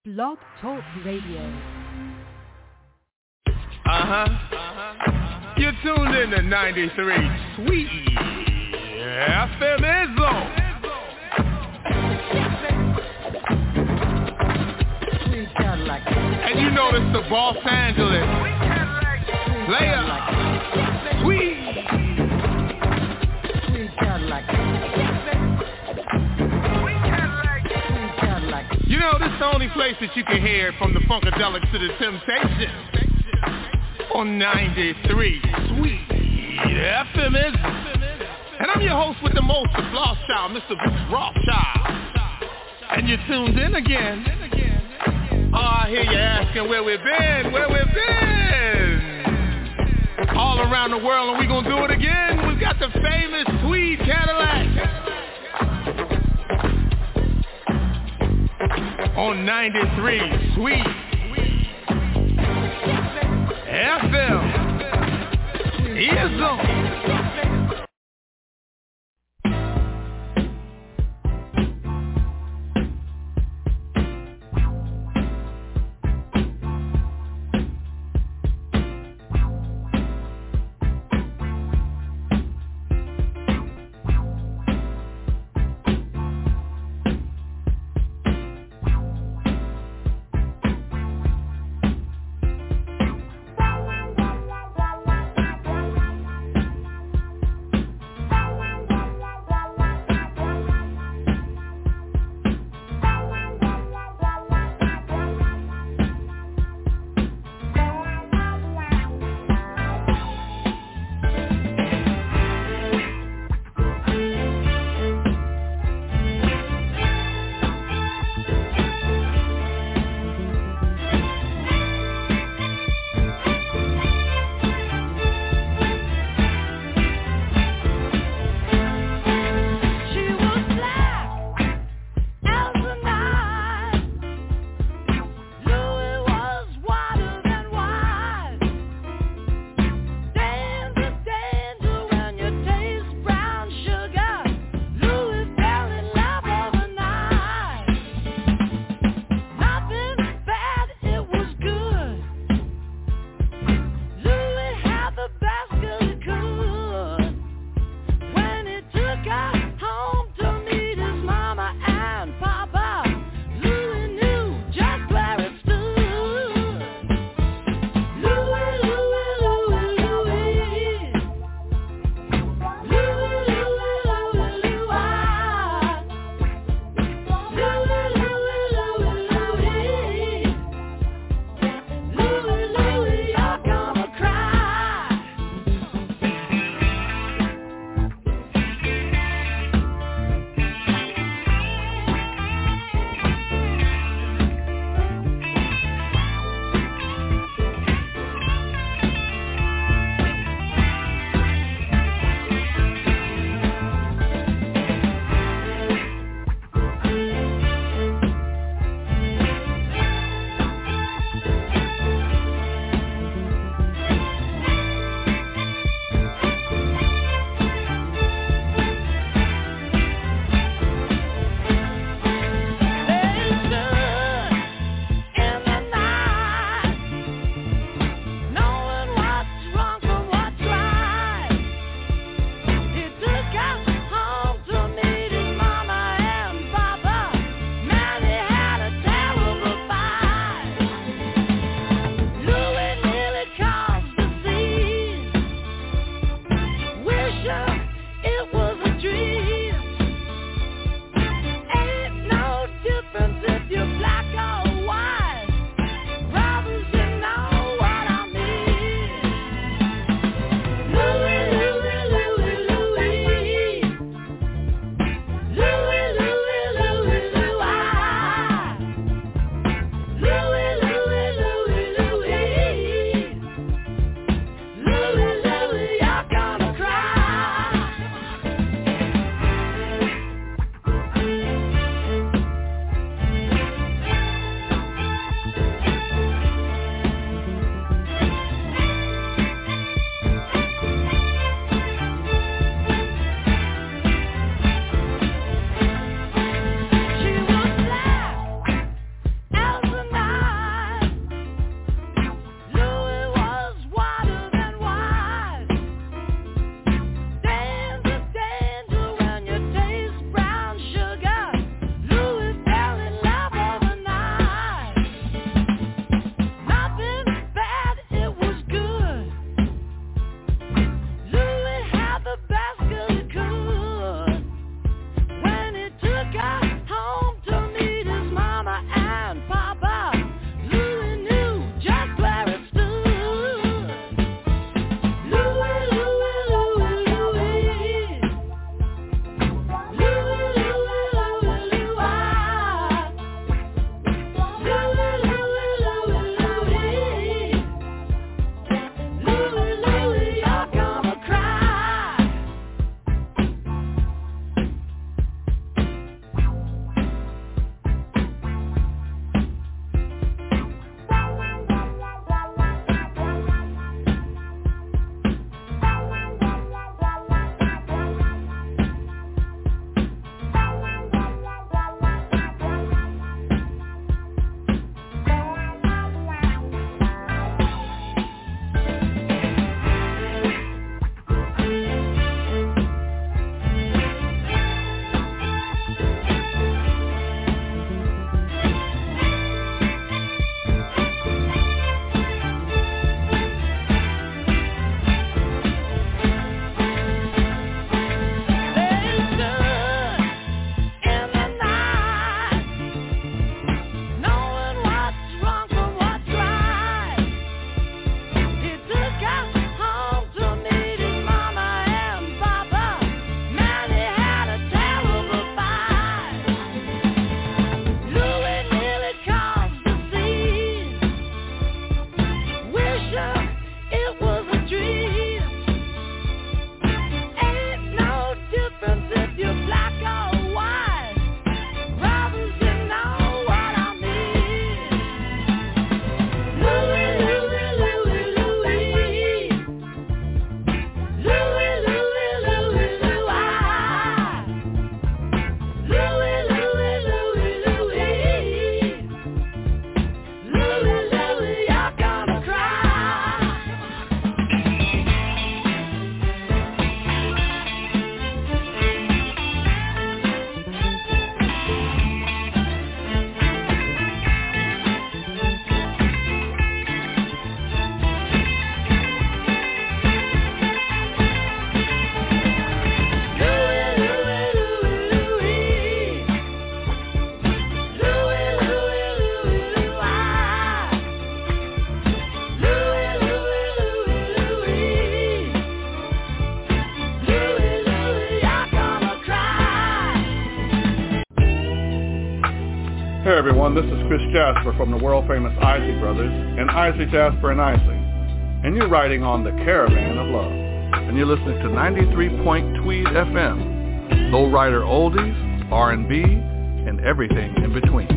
Blog Talk Radio. You're tuned in to 93 Sweet FM Izzo. And you know this the Los Angeles player. Sweet. You know this the only place that you can hear from the Funkadelics to the Temptations. On 93 Sweet FM Izzo. And I'm your host with the most, the Floss Child, Mr. Bruce Rothschild. And you're tuned in again. Oh, I hear you asking where we've been, all around the world, and we're going to do it again. We've got the famous Tweed Cadillac on 93 Sweet FM Izzo. everyone. This is Chris Jasper from the world-famous Isley Brothers and Isley, Jasper, and Isley. And you're riding on the Caravan of Love. And you're listening to 93 Point Tweed FM. Lowrider oldies, R&B, and everything in between.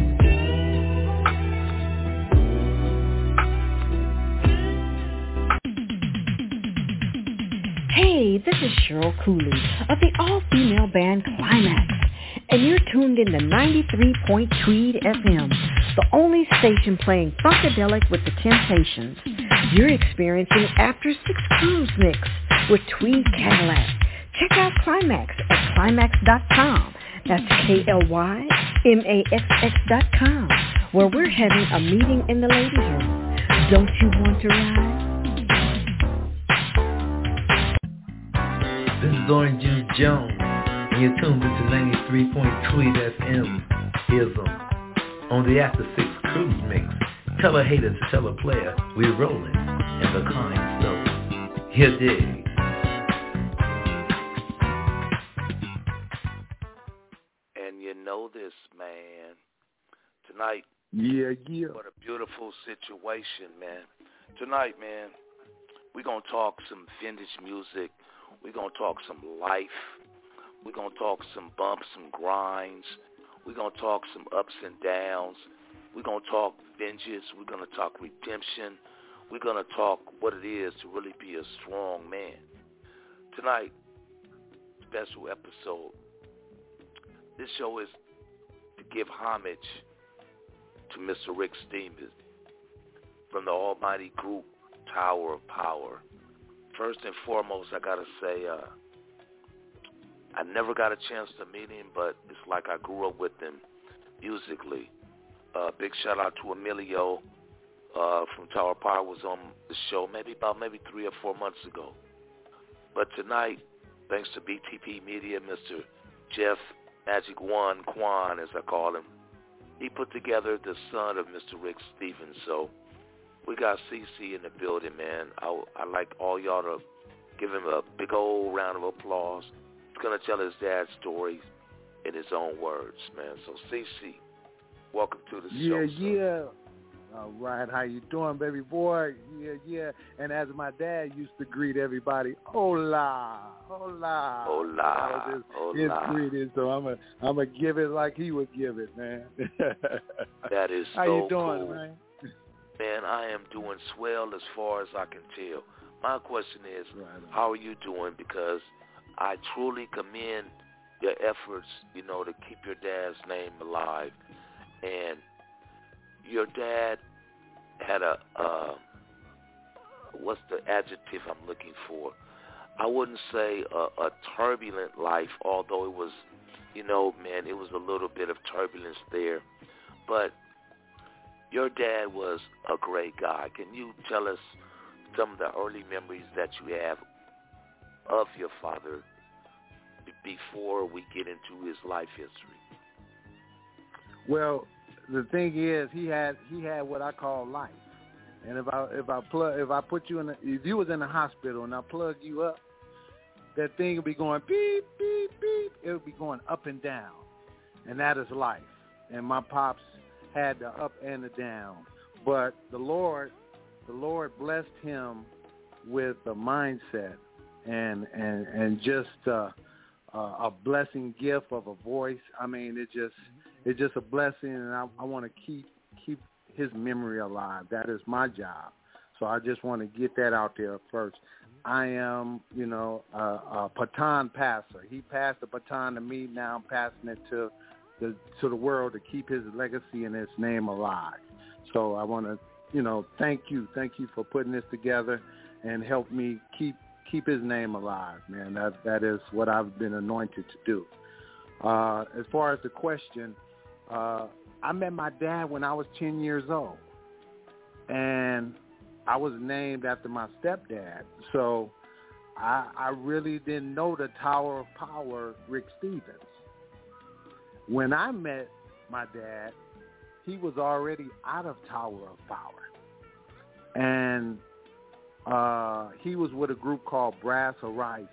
Hey, this is Cheryl Cooley of the all-female band Climax, and you're tuned in to 93 Point Tweed FM, the only station playing Funkadelic with the Temptations. You're experiencing After Six Cruise Mix with Tweed Cadillac. Check out Climax at climax.com. That's KLYMAXX.com, where we're having a meeting in the ladies' room. Don't you want to ride? This is Orange Juice Jones, and you're tuned into 93 Point Tweed FM. Ism on the After Six Cruise Mix. Tell a hater to tell a player we're rolling in the kind stuff. Here dig. And you know this, man. Tonight, yeah. What a beautiful situation, man. Tonight, man, we're going to talk some vintage music. We're going to talk some life. We're going to talk some bumps, some grinds. We're going to talk some ups and downs. We're going to talk vengeance. We're going to talk redemption. We're going to talk what it is to really be a strong man. Tonight, special episode. This show is to give homage to Mr. Rick Stevens from the almighty group Tower of Power. First and foremost, I got to say, I never got a chance to meet him, but it's like I grew up with him musically. Big shout out to Emilio from Tower of Power was on the show maybe 3 or 4 months ago. But tonight, thanks to BTP Media, Mr. Jeff Magic One Quan, as I call him, he put together the son of Mr. Rick Stevens. So we got CC in the building, man. I like all y'all to give him a big old round of applause. He's going to tell his dad's story in his own words, man. So CC, welcome to the show. Yeah. All right, how you doing, baby boy? Yeah. And as my dad used to greet everybody, hola. His greeting, so I'm a give it like he would give it, man. That is so how you doing, cool. Man? Man, I am doing swell as far as I can tell. My question is, how are you doing? Because I truly commend your efforts, to keep your dad's name alive. And your dad had what's the adjective I'm looking for? I wouldn't say a turbulent life, although it was, it was a little bit of turbulence there. But your dad was a great guy. Can you tell us some of the early memories that you have of your father before we get into his life history? Well, the thing is, he had what I call life. And if I put you if you was in the hospital and I plug you up, that thing would be going beep, beep, beep. It would be going up and down. And that is life. And my pops had the up and the down. But the Lord blessed him with a mindset and just a blessing gift of a voice. I mean, it's just a blessing, and I want to keep his memory alive. That is my job. So I just want to get that out there first. I am, a baton passer. He passed the baton to me. Now I'm passing it to the world to keep his legacy and his name alive. So I want to, thank you for putting this together and help me keep his name alive, man. That is what I've been anointed to do. As far as the question, I met my dad when I was 10 years old, and I was named after my stepdad. So I really didn't know the Tower of Power, Rick Stevens. When I met my dad, he was already out of Tower of Power. And he was with a group called Brass Horizon.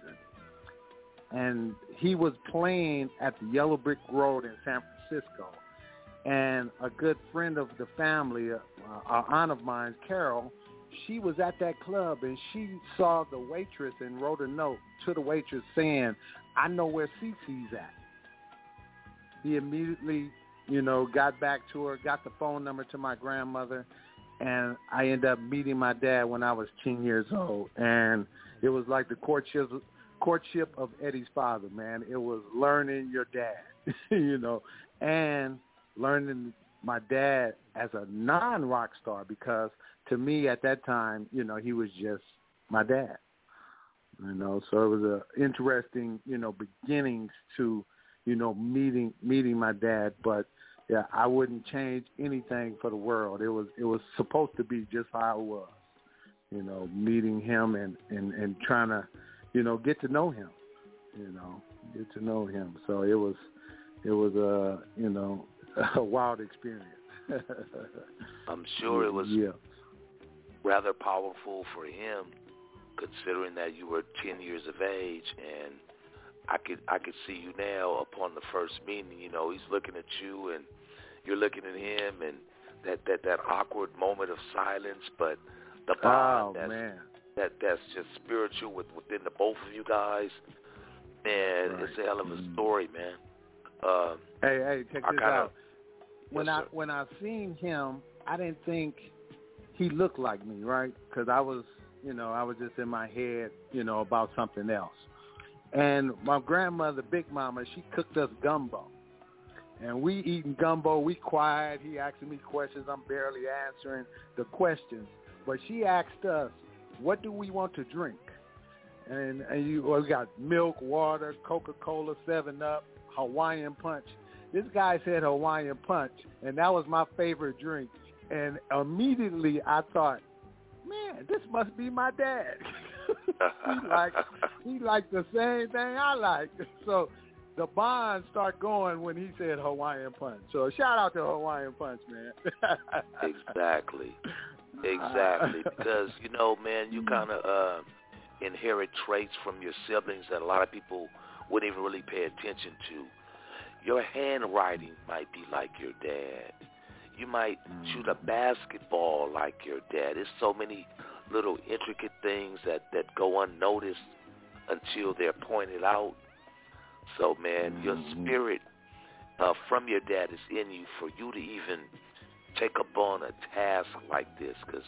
And he was playing at the Yellow Brick Road in San Francisco. And a good friend of the family, an aunt of mine, Carol, she was at that club, and she saw the waitress and wrote a note to the waitress saying, I know where Cece's at. He immediately, got back to her, got the phone number to my grandmother, and I ended up meeting my dad when I was 10 years old. And it was like the courtship of Eddie's father, man. It was learning your dad, and learning my dad as a non-rock star, because to me at that time, he was just my dad. So it was a interesting, beginnings to, meeting my dad. But yeah, I wouldn't change anything for the world. It was supposed to be just how it was, meeting him and trying to, get to know him, So it was a wild experience. I'm sure it was rather powerful for him, considering that you were 10 years of age, and I could see you now upon the first meeting. He's looking at you, and you're looking at him, and that awkward moment of silence, but the bond that's just spiritual within the both of you guys. Man, right. It's a hell of a story, man. Hey, check this out. When I seen him, I didn't think he looked like me, right? Because I was just in my head, about something else. And my grandmother, Big Mama, she cooked us gumbo. And we eating gumbo, we quiet. He asking me questions. I'm barely answering the questions. But she asked us, what do we want to drink? And we got milk, water, Coca-Cola, 7-Up, Hawaiian Punch. This guy said Hawaiian Punch, and that was my favorite drink. And immediately I thought, man, this must be my dad. he liked the same thing I like. So the bond start going when he said Hawaiian Punch. So shout out to Hawaiian Punch, man. Exactly. Because, man, you kind of inherit traits from your siblings that a lot of people wouldn't even really pay attention to. Your handwriting might be like your dad. You might shoot a basketball like your dad. There's so many little intricate things that go unnoticed until they're pointed out. So, man, your spirit from your dad is in you for you to even take up on a task like this. Because,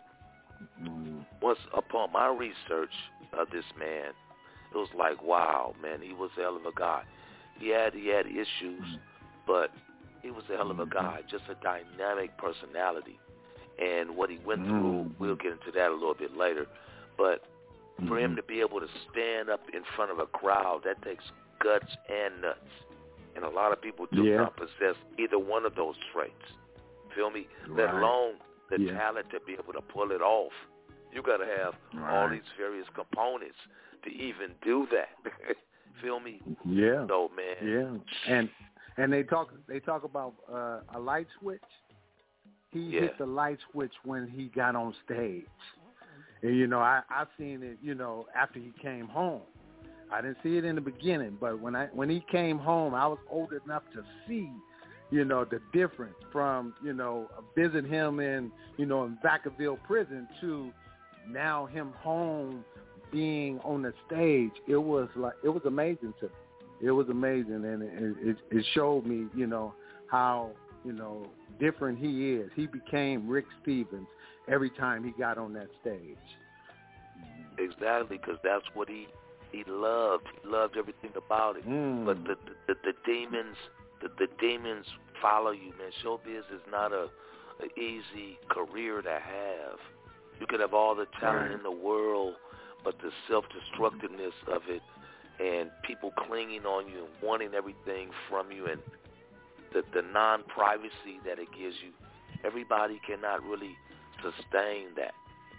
man, once upon my research of this man, it was like, wow, man, he was a hell of a guy. He had issues, but he was a hell of a guy, just a dynamic personality. And what he went through, we'll get into that a little bit later. But for him to be able to stand up in front of a crowd, that takes guts and nuts. And a lot of people do not possess either one of those traits. Feel me? Right. Let alone the talent to be able to pull it off. You got to have all these various components to even do that. Feel me? Yeah. So, man. Yeah. And they talk about a light switch. He hit the light switch when he got on stage. And, I seen it, after he came home. I didn't see it in the beginning, but when he came home, I was old enough to see, the difference from, visiting him in Vacaville prison to now him home being on the stage. It was amazing to me. It was amazing, and it showed me, how, different he is. He became Rick Stevens every time he got on that stage. Exactly, because that's what he loved. He loved everything about it. But the demons follow you, man. Showbiz is not an easy career to have. You could have all the talent in the world, but the self-destructiveness of it, and people clinging on you and wanting everything from you, and the non-privacy that it gives you, everybody cannot really sustain that,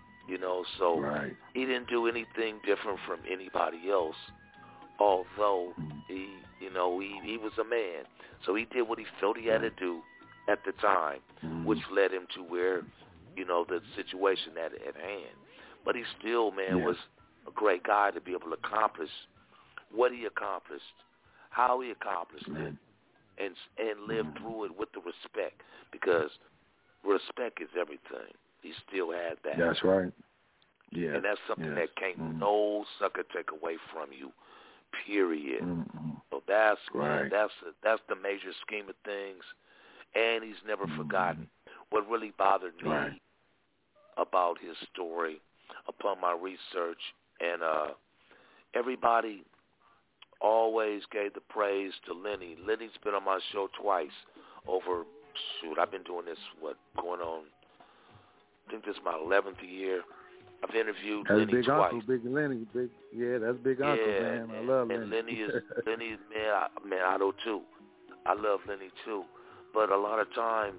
So he didn't do anything different from anybody else, although he was a man. So he did what he felt he had to do at the time, which led him to where, the situation at hand. But he still, man, was a great guy to be able to accomplish what he accomplished, how he accomplished it, and live through it with the respect, because respect is everything. He still had that. That's right. Yeah. And that's something that can't no sucker take away from you. Period. So that's right. Man, that's the major scheme of things, and he's never forgotten. What really bothered me about his story, upon my research, and everybody always gave the praise to Lenny. Lenny's been on my show twice over. I've been doing this going on. I think this is my 11th year. I've interviewed that's Lenny big twice. Uncle, Big Lenny, that's Big Uncle, man. I love Lenny. And Lenny is man, I do too. I love Lenny too. But a lot of times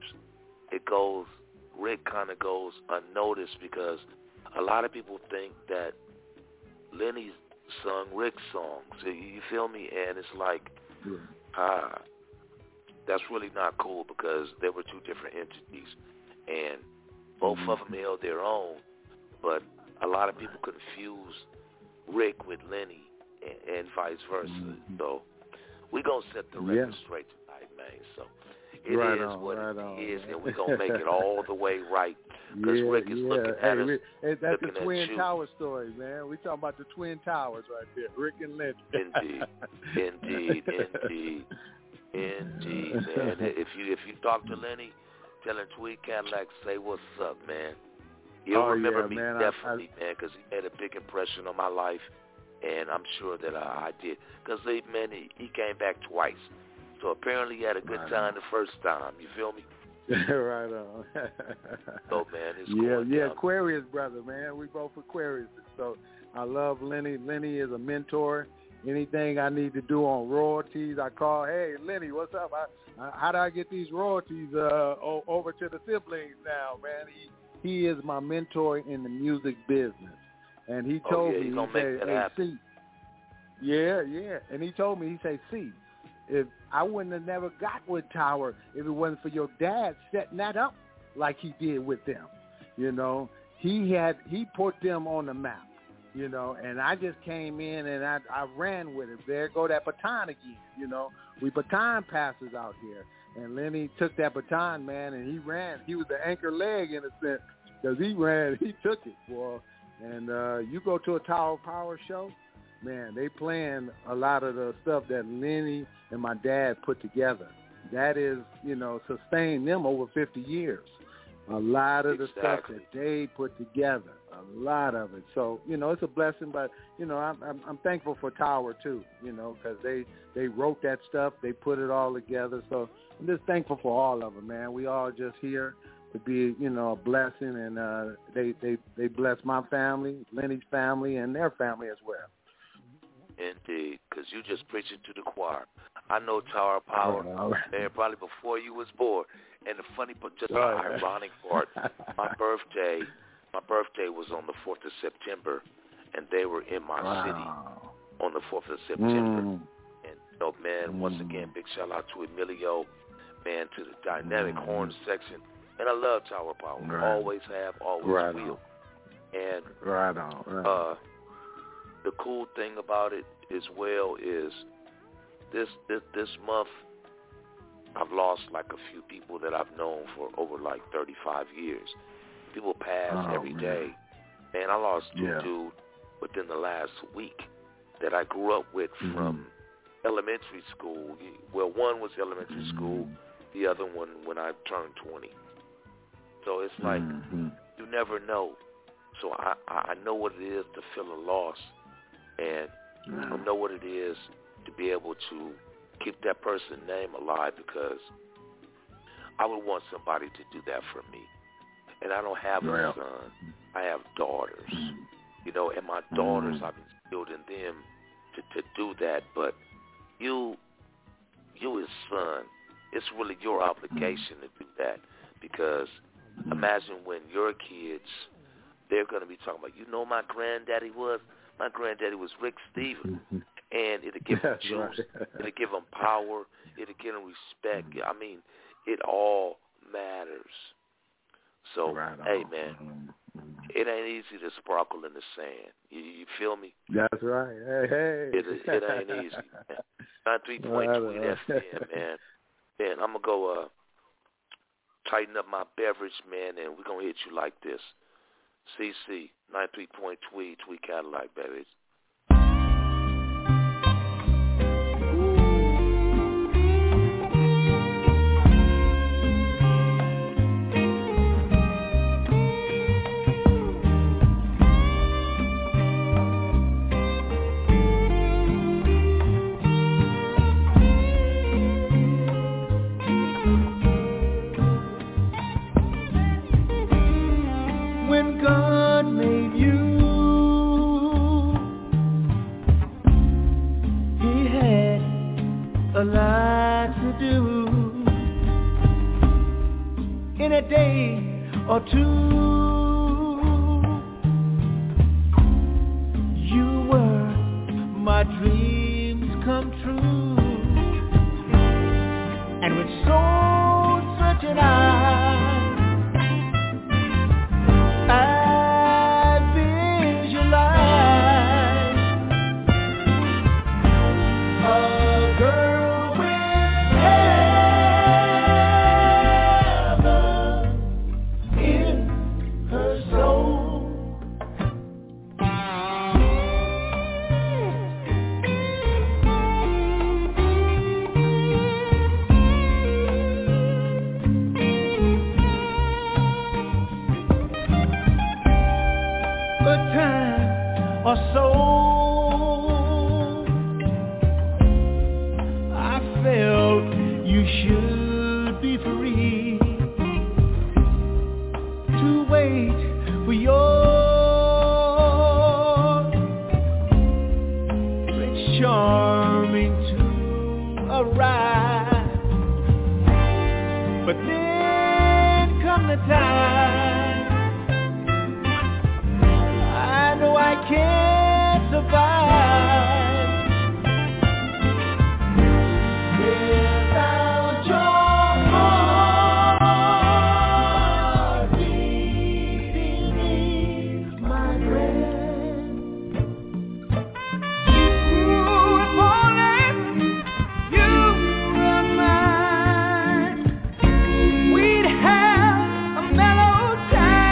Rick kind of goes unnoticed, because a lot of people think that Lenny sung Rick's songs. You feel me? And it's like, that's really not cool, because they were two different entities, and both of them held their own. But a lot of people confuse Rick with Lenny and vice versa. So we're going to set the record straight tonight, man. So it is what it is, and we're going to make it all the way right, because Rick is looking at us. That's the Twin Tower story, man. We're talking about the Twin Towers right there, Rick and Lenny. Indeed, man. If you talk to Lenny, tell him Tweed Cadillac, say what's up, man. You'll remember me, man, definitely, man, because he made a big impression on my life, and I'm sure that I did. Because, man, he came back twice. So apparently he had a good time the first time. You feel me? Right on. So, man, it's going down. Aquarius brother, man. We both Aquarius. So I love Lenny. Lenny is a mentor. Anything I need to do on royalties, I call, hey, Lenny, what's up? How do I get these royalties over to the siblings now, man? He is my mentor in the music business. And he told me, he said, hey, see. Yeah. And he told me, he said, see, if I wouldn't have never got with Tower if it wasn't for your dad setting that up like he did with them. You know, he put them on the map, you know, and I just came in and I ran with it. There go that baton again, you know. We baton passers out here. And Lenny took that baton, man, and he ran. He was the anchor leg in a sense, because he ran. He took it, boy. And you go to a Tower Power show, man, they playing a lot of the stuff that Lenny and my dad put together. That is, you know, sustained them over 50 years. A lot of the stuff that they put together, a lot of it. So, you know, it's a blessing, but, you know, I'm thankful for Tower, too, you know, because they wrote that stuff. They put it all together. So I'm just thankful for all of them, man. We all just here to be, you know, a blessing, and they bless my family, Lenny's family, and their family as well. Indeed, because you just preaching to the choir. I know Tower Power, man, probably before you was born. And the funny, but just the ironic part, my birthday was on the 4th of September, and they were in my city on the 4th of September. And, you know, man, once again, big shout out to Emilio, man, to the dynamic horn section. And I love Tower Power. Always have, always will. And the cool thing about it as well is this month I've lost like a few people that I've known for over like 35 years. People pass every day. Man, I lost two dudes within the last week that I grew up with from elementary school. Well, one was elementary school, the other one when I turned 20. So it's like you never know. So I know what it is to feel a loss, and I know what it is to be able to keep that person's name alive, because I would want somebody to do that for me. And I don't have a son. I have daughters, you know, and my daughters, I've instilled in them to do that. But you as son, it's really your obligation to do that, because imagine when your kids, they're going to be talking about, you know, my granddaddy was Rick Stevens. And it'll give them juice. It'll give them power. It'll give them respect. I mean, it all matters. So, hey, man, it ain't easy to sparkle in the sand. You feel me? That's right. Hey. It ain't easy, man. 93.3 FM, man. And I'm going to go tighten up my beverage, man, and we're going to hit you like this. CC, 93 Tweed Cadillac, baby. A lot to do in a day or two. You were my dreams come true, and with soul searching eyes I visualize a girl or so. I felt you should be free to wait for your Prince Charming to arrive. But then come the time I know I can't survive without your heart beating me, my friend. Ooh, if only you were mine, we'd have a mellow time.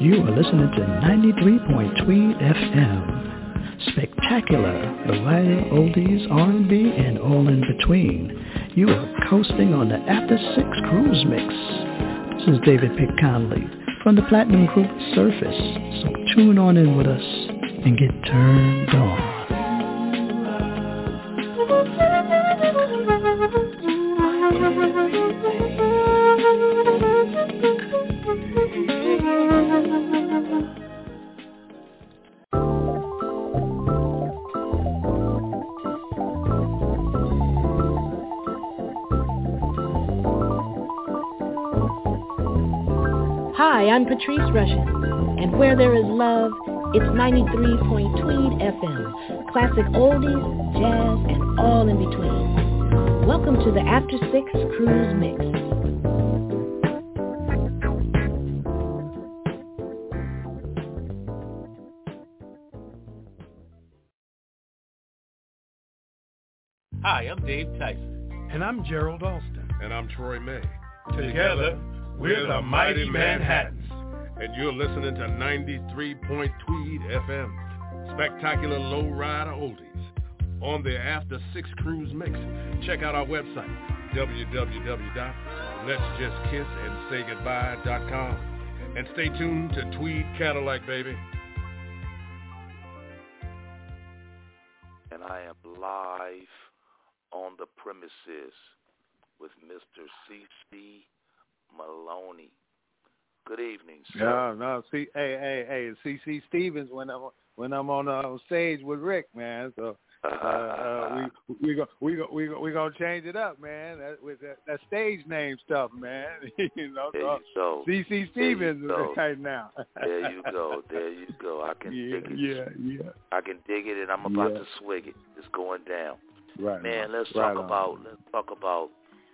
You are listening to 93.3 FM. Spectacular, the wire oldies, R&B, and all in between. You are coasting on the After 6 Cruise Mix. This is David Pick Conley from the Platinum Group Surface. So tune on in with us and get turned on. Hi, I'm Patrice Rushen, and where there is love, it's 93.3 FM, classic oldies, jazz, and all in between. Welcome to the After 6 Cruise Mix. Hi, I'm Dave Tyson. And I'm Gerald Alston. And I'm Troy May. Together, we're the Mighty Manhattans. And you're listening to 93.3 FM, Spectacular Lowrider Oldies, on the After 6 Cruise Mix. Check out our website, www.letsjustkissandsaygoodbye.com. And stay tuned to Tweed Cadillac, baby. And I am live on the premises with Mr. C.C. Maloney. Good evening, sir. No, see, hey, C.C. Stevens when I'm on stage with Rick, man. So we gonna change it up, man. With that stage name stuff, man. You know, so C.C. Stevens right now. There you go. I can dig it. Yeah. I can dig it, and I'm about to swig it. It's going down. Right, man. Let's talk about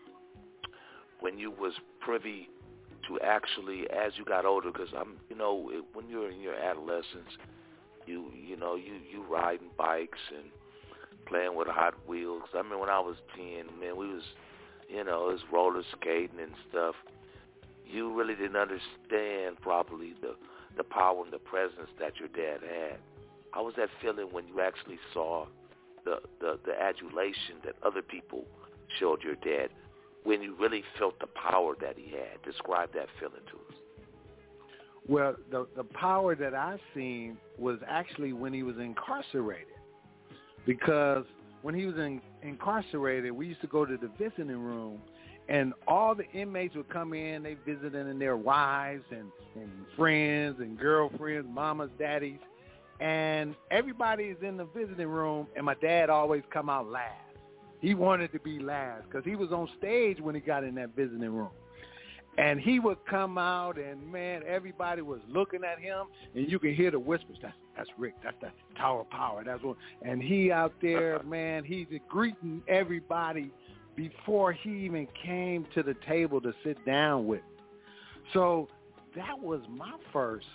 when you was privy to actually, as you got older, because when you're in your adolescence, you riding bikes and playing with Hot Wheels. I mean, when I was 10, man, we was, it was roller skating and stuff. You really didn't understand probably the power and the presence that your dad had. How was that feeling when you actually saw the adulation that other people showed your dad, when you really felt the power that he had? Describe that feeling to us. Well, the power that I seen was actually when he was incarcerated. Because when he was incarcerated, we used to go to the visiting room, and all the inmates would come in. They visiting their wives and friends and girlfriends, mamas, daddies. And everybody is in the visiting room, and my dad always come out last. He wanted to be last because he was on stage when he got in that visiting room. And he would come out, and, man, everybody was looking at him, and you can hear the whispers. That's Rick. That's the Tower of Power. That's what. And he out there, man, he's greeting everybody before he even came to the table to sit down with. So that was my first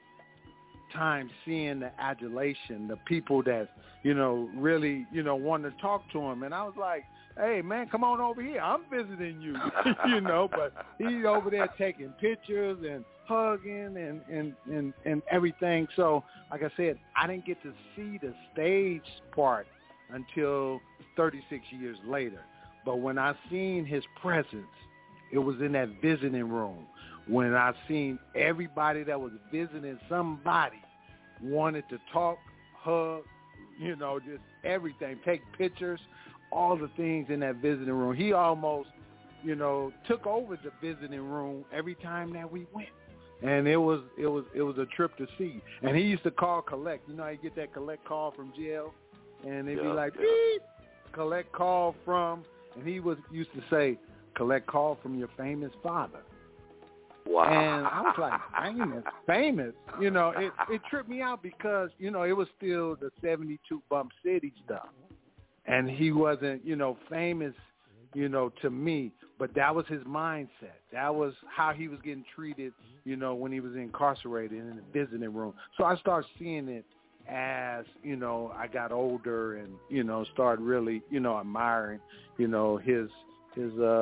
time seeing the adulation, the people that, really, wanted to talk to him. And I was like, hey, man, come on over here. I'm visiting you, but he's over there taking pictures and hugging and everything. So, like I said, I didn't get to see the stage part until 36 years later. But when I seen his presence, it was in that visiting room. When I seen everybody that was visiting somebody wanted to talk, hug, just everything, take pictures, all the things in that visiting room. He almost, took over the visiting room every time that we went. And it was a trip to see. And he used to call collect. You know how you get that collect call from jail? And they'd be like, beep, collect call from, and he used to say, collect call from your famous father. Wow. And I was like, famous. It tripped me out because, it was still the 72 Bump City stuff. And he wasn't, famous, to me. But that was his mindset. That was how he was getting treated, when he was incarcerated in the visiting room. So I started seeing it as, I got older and, started really, admiring, his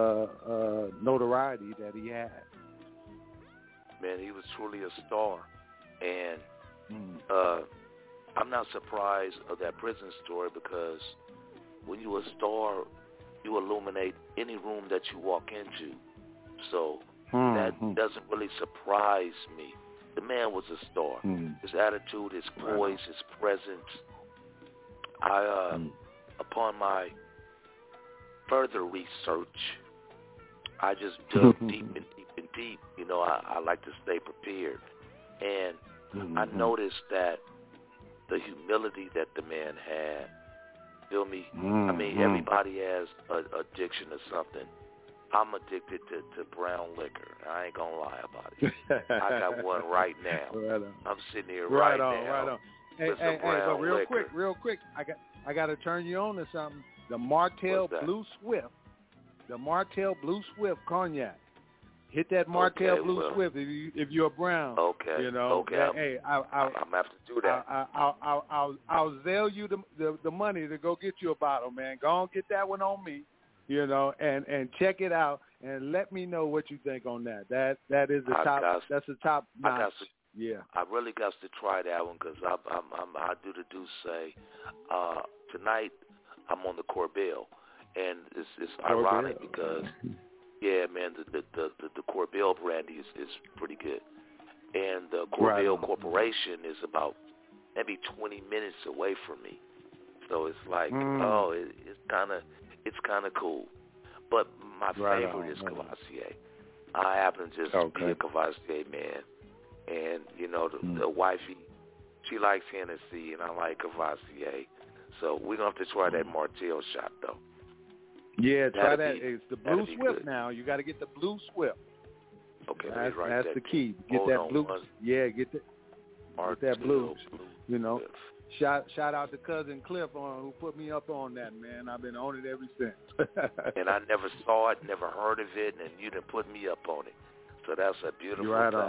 notoriety that he had. Man, he was truly a star. And I'm not surprised of that prison story because when you're a star, you illuminate any room that you walk into. So that doesn't really surprise me. The man was a star. His attitude, his poise, his presence. Upon my further research, I just dug deep and deep and deep. You know, I like to stay prepared. And I noticed that the humility that the man had, feel me? I mean, everybody has an addiction or something. I'm addicted to brown liquor. I ain't going to lie about it. I got one right now. I'm sitting here right now. Right on. Hey, but real quick, I got to turn you on to something. The Martell Blue Swift. The Martell Blue Swift cognac. Hit that Martell Blue Swift if you're a brown. Okay. You know. Okay. Hey, I'm gonna have to do that. I'll sell you the money to go get you a bottle, man. Go on, get that one on me. You know, and check it out and let me know what you think on that. That is the top. That's the top notch. Yeah. I really got to try that one because I do the Douce. Tonight I'm on the Corbel, and it's ironic because. Yeah, man, the Corbel brandy is pretty good. And the Corbel Corporation is about maybe 20 minutes away from me. So it's like, it's kind of cool. But my favorite is Cavassier. I happen to just be a Cavassier man. And, you know, the wifey, she likes Hennessy, and I like Cavassier. So we're going to have to try that Martell shot, though. Yeah, try that. It's the Blue Swift now. You got to get the Blue Swift. Okay, that's the key. Get that blue. Yeah, get that blue. You know, shout out to cousin Cliff who put me up on that, man. I've been on it ever since. And I never saw it, never heard of it, and you done put me up on it. So that's a beautiful thing. Right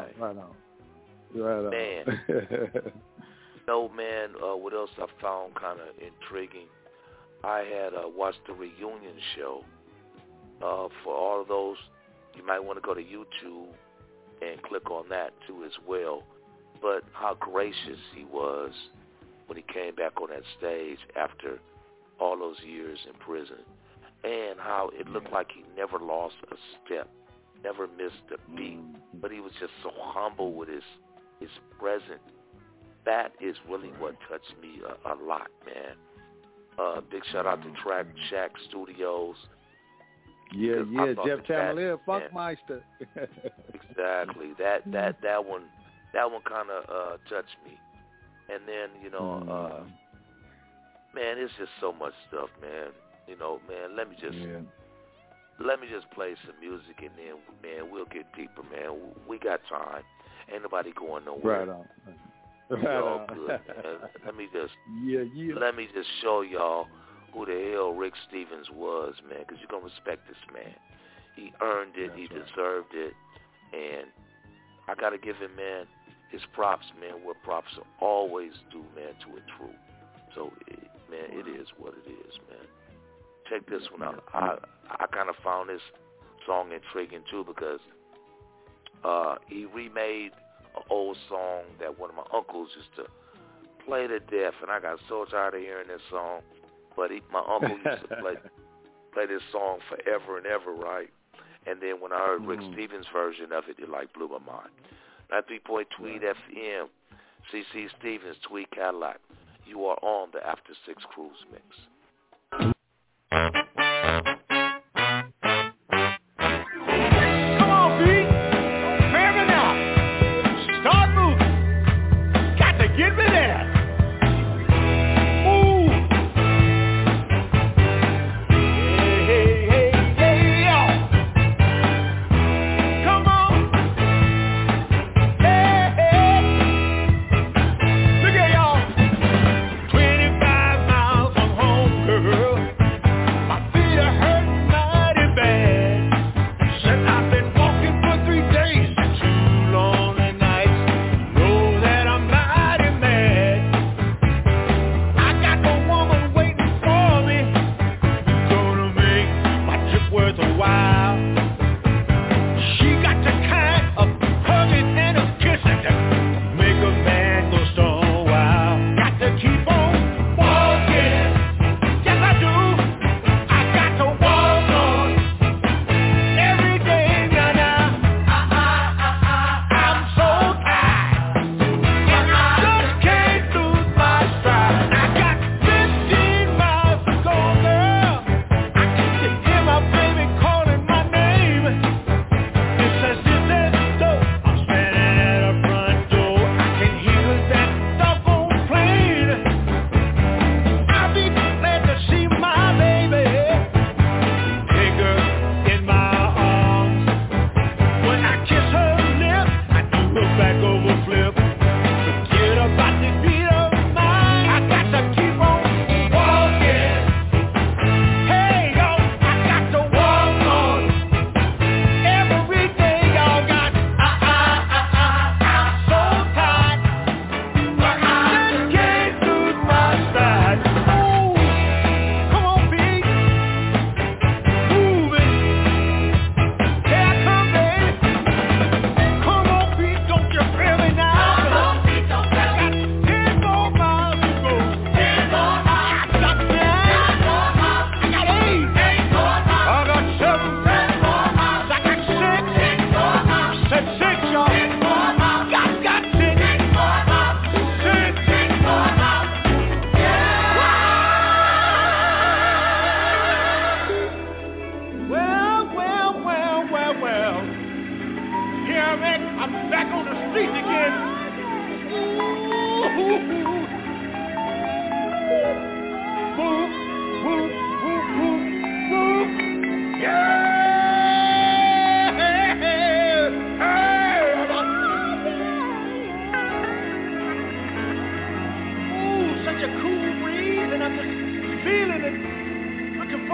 on. Man. No, man, what else I found kind of intriguing? I had watched the reunion show. For all of those, you might want to go to YouTube and click on that too as well. But how gracious he was when he came back on that stage after all those years in prison, and how it looked like he never lost a step, never missed a beat, but he was just so humble with his presence. That is really what touched me a lot, man. Big shout out to Track Shack Studios. Yeah, Jeff Tamalier, Funkmeister. Exactly. That one kind of touched me. And then, you know, man, it's just so much stuff, man. You know, man, let me just play some music, and then, man, we'll get deeper, man. We got time. Ain't nobody going nowhere. Right on. All good, man. Let me just show y'all who the hell Rick Stevens was, man, because you're going to respect this man. He earned it. He deserved it. And I got to give him, man, his props, man, where props are always due, man, to a truth. So, man, it is what it is, man. Check this one out. I kind of found this song intriguing, too, because he remade an old song that one of my uncles used to play to death, and I got so tired of hearing this song. But my uncle used to play this song forever and ever, right? And then when I heard Rick Stevens' version of it, it like blew my mind. 93.3 Tweed FM, CC Stevens, Tweed Cadillac. You are on the After 6 Cruise Mix. Come on, B. Fair enough. Start moving. Got to get me there. Too long and nights, know that I'm mighty mad.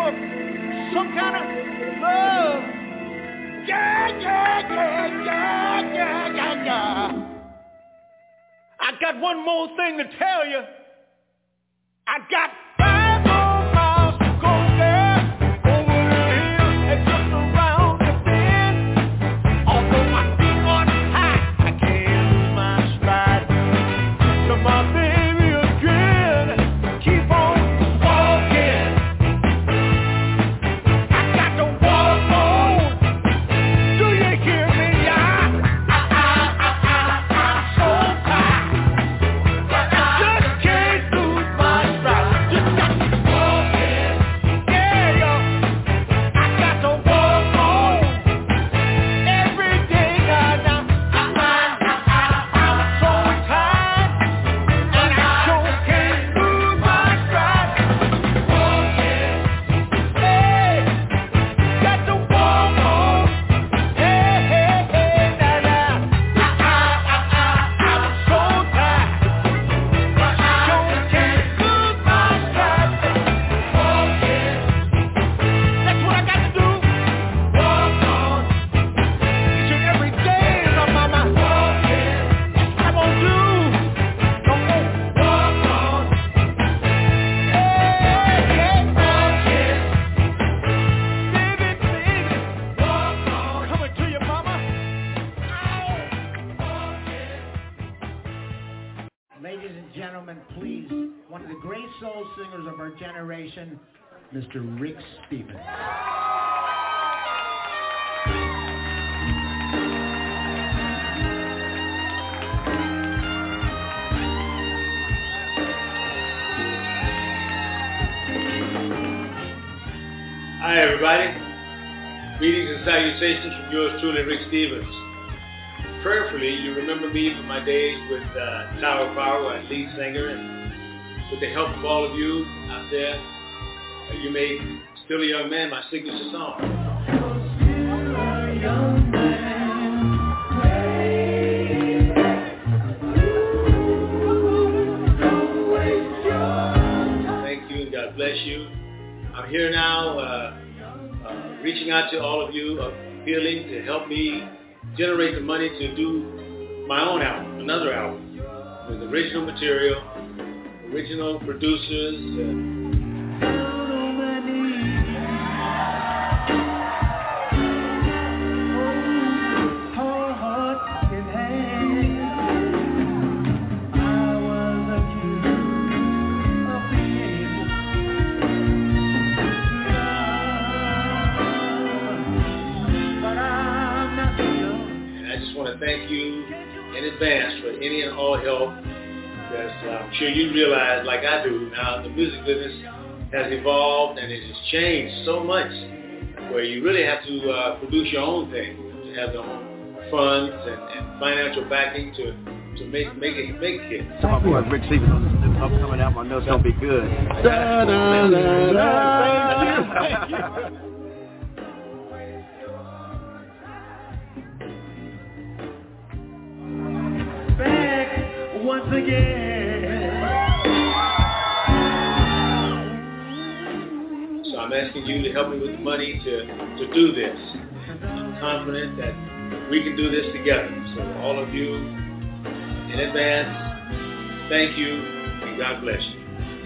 for some kind of love. Yeah. I got one more thing to tell you. I got 5 more miles to go there, over the hill and just around the bend. Although my feet are high, I can't lose my stride. To my baby again, keep on walking. I got to walk on. Do you hear me? I'm so tired. I just can't lose my stride. Just got to walk in. Yeah, yo. I got to walk on. Every day now. I'm so tired. And I sure can't lose my stride. Walking. Hey. Got to walk on. Hey, now. I'm so tired. But I sure can't lose my stride. Walking. That's what I got to do. Walk on. Each and every day, my mama. Walking. That's what I'm gonna do. I'm gonna walk on. Hey, walking. Baby, walk on. Coming to you, mama. Ladies and gentlemen, please, one of the great soul singers of our generation, Mr. Rick Stevens. Hi, everybody. Greetings and salutations from yours truly, Rick Stevens. Prayerfully, you remember me from my days with Tower Power as lead singer, and with the help of all of you out there, you made Still a Young Man my signature song. Thank you and God bless you. I'm here now reaching out to all of you, appealing to help me generate the money to do my own album, another album, with original material, original producers. Thank you in advance for any and all help, because I'm sure you realize, like I do now, the music business has evolved and it has changed so much where you really have to produce your own thing, to have the own funds and financial backing to make it. My boy Rick Stevens on this upcoming album. I know it's going to be good. Back once again. So I'm asking you to help me with the money to do this. I'm confident that we can do this together. So all of you, in advance, thank you and God bless you.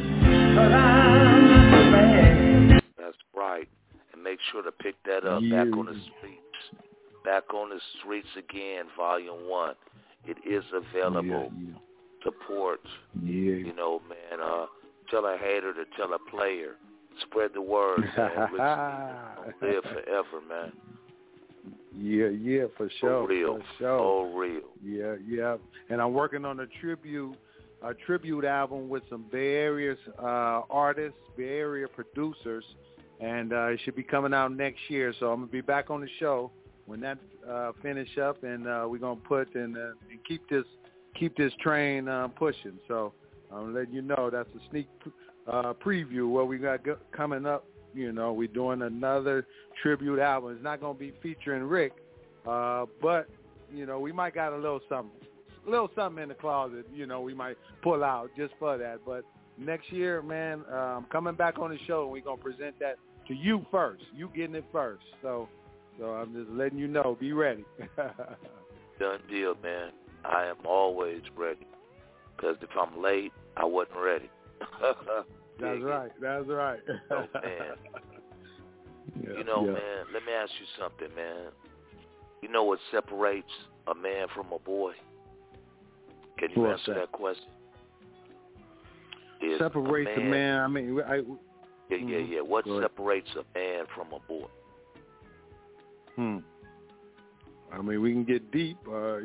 That's right. And make sure to pick that up. Back on the streets. Back on the streets again, Volume 1. It is available. Support. You know, man. Tell a hater to tell a player. Spread the word, man. Live forever, man. Yeah, for sure. For real. For sure. Oh, real. Yeah. And I'm working on a tribute album with some Bay Area artists, Bay Area producers, and it should be coming out next year. So I'm gonna be back on the show when that finish up, and we're gonna put and keep this train pushing. So I'm letting you know that's a sneak preview what we got coming up. You know, we're doing another tribute album. It's not gonna be featuring Rick, but you know, we might got a little something in the closet. You know, we might pull out just for that. But next year, man, I'm coming back on the show, and we're gonna present that to you first. You getting it first. So I'm just letting you know. Be ready. Done deal, man. I am always ready. Because if I'm late, I wasn't ready. That's right. That's right. Oh, man. Yeah, man, let me ask you something, man. You know what separates a man from a boy? Can you answer that question? Separates a man. I mean, yeah. What separates a man from a boy? I mean, we can get deep. I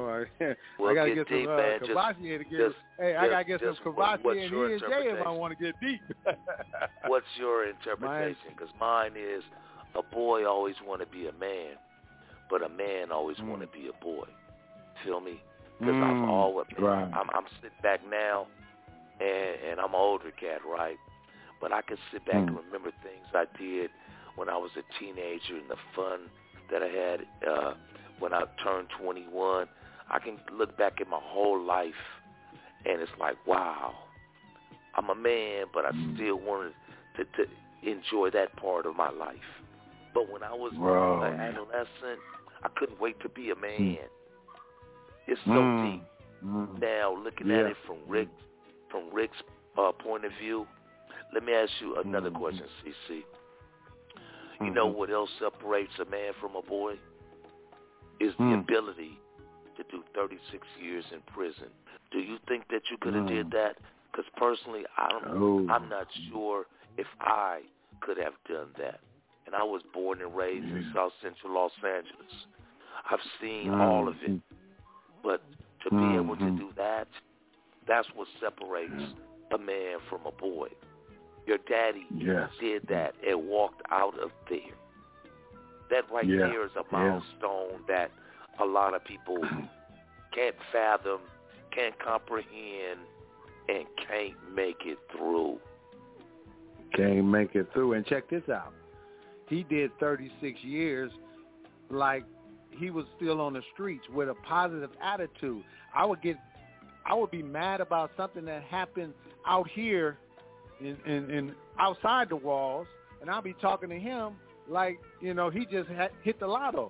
gotta get some Kavasi to get. I gotta get some Kavasi and he and Jay if I want to get deep. What's your interpretation? Because mine is a boy always want to be a man, but a man always want to be a boy. Feel me? Because I've always I'm sitting back now, and I'm an older cat, right? But I can sit back and remember things I did when I was a teenager and the fun that I had when I turned 21. I can look back at my whole life, and it's like, wow, I'm a man, but I still wanted to enjoy that part of my life. But when I was an adolescent, I couldn't wait to be a man. It's so deep. Now, looking at it from Rick's point of view, let me ask you another question, CC. You know what else separates a man from a boy? Is the ability to do 36 years in prison. Do you think that you could have did that? Because personally, I'm not sure if I could have done that. And I was born and raised in South Central Los Angeles. I've seen all of it. But to be able to do that, that's what separates a man from a boy. Your daddy did that and walked out of there. That right there is a milestone that a lot of people can't fathom, can't comprehend, and can't make it through. Can't make it through. And check this out. He did 36 years like he was still on the streets with a positive attitude. I would be mad about something that happened out here in outside the walls, and I'll be talking to him like, he just hit the lotto.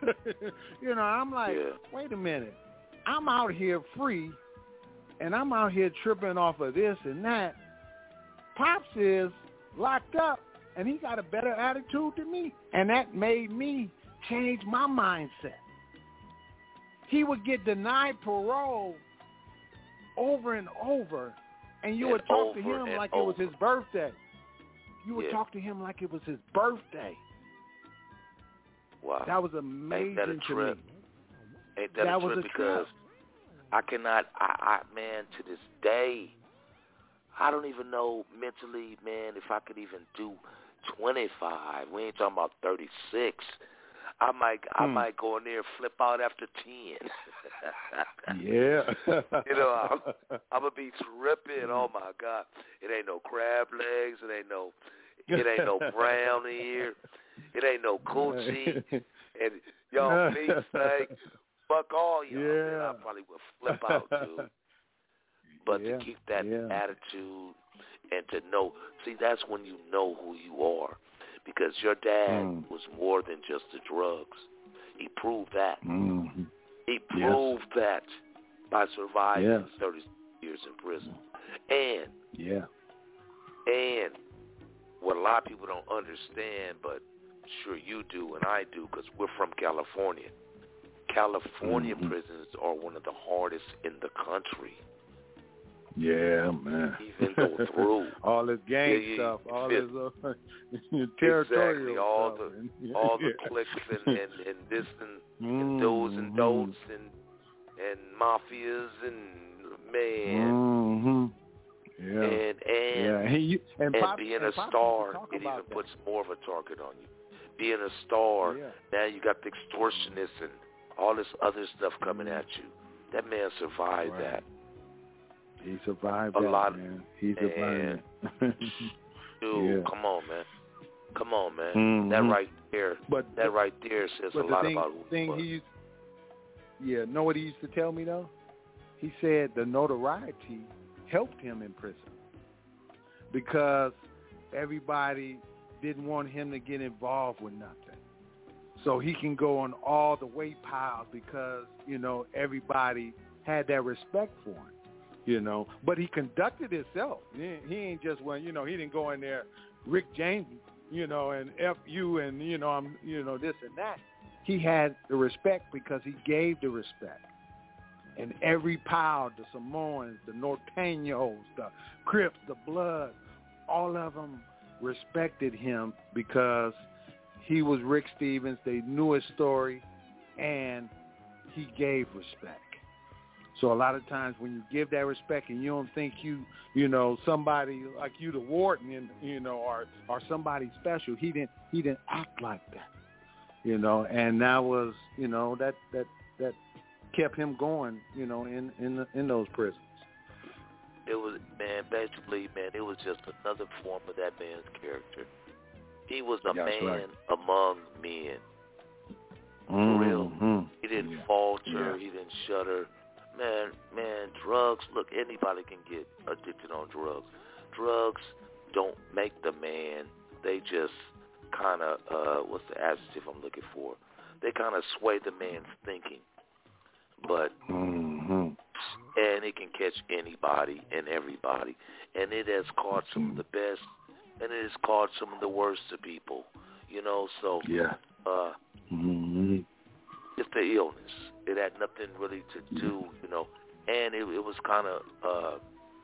I'm like, wait a minute. I'm out here free, and I'm out here tripping off of this and that. Pops is locked up, and he got a better attitude than me. And that made me change my mindset. He would get denied parole over and over, and you would talk to him like it was his birthday. You would talk to him like it was his birthday. Wow. That was amazing to me. Ain't that a trip? Because I cannot, man, to this day, I don't even know mentally, man, if I could even do 25. We ain't talking about 36. I might go in there and flip out after 10. Yeah. I'm going to be tripping. Oh, my God. It ain't no crab legs. It ain't no brown here. It ain't no coochie. And y'all big snake. Fuck all y'all. Man, I probably would flip out, dude. But to keep that attitude and to know, see, that's when you know who you are. Because your dad was more than just the drugs. He proved that. He proved that by surviving 30 years in prison. And what a lot of people don't understand, but sure you do and I do, because we're from California. California prisons are one of the hardest in the country. Yeah, man. Even go through all this gang stuff, all this territorial exactly. stuff. All the cliques and this and those and don'ts and mafias and man. And being a star, it even puts more of a target on you. Being a star, now you got the extortionists and all this other stuff coming at you. That man survived that. He survived man. He survived it. Dude, come on, man. Come on, man. That right there, says a lot about who he was. Know what he used to tell me, though? He said the notoriety helped him in prison because everybody didn't want him to get involved with nothing. So he can go on all the weight piles because, everybody had that respect for him, But he conducted himself. He ain't just he didn't go in there, Rick James, and F you and, I'm, this and that. He had the respect because he gave the respect. And every pile, the Samoans, the Norteños, the Crips, the Bloods, all of them respected him because he was Rick Stevens. They knew his story, and he gave respect. So a lot of times when you give that respect and you don't think somebody like you, the warden, or somebody special, he didn't act like that, and that was, that kept him going, in those prisons. It was, basically, it was just another form of that man's character. He was a man right. among men. For real. He didn't falter. Yeah. He didn't shudder. Man, drugs, look, anybody can get addicted on drugs. Drugs don't make the man. They just kind of, what's the adjective I'm looking for? They kind of sway the man's thinking. But, and it can catch anybody and everybody. And it has caught some of the best, and it has caught some of the worst of people, so it's the illness. It had nothing really to do, and it was kind of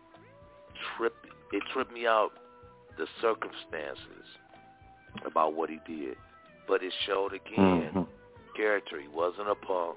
it tripped me out, the circumstances about what he did. But it showed again, character. He wasn't a punk.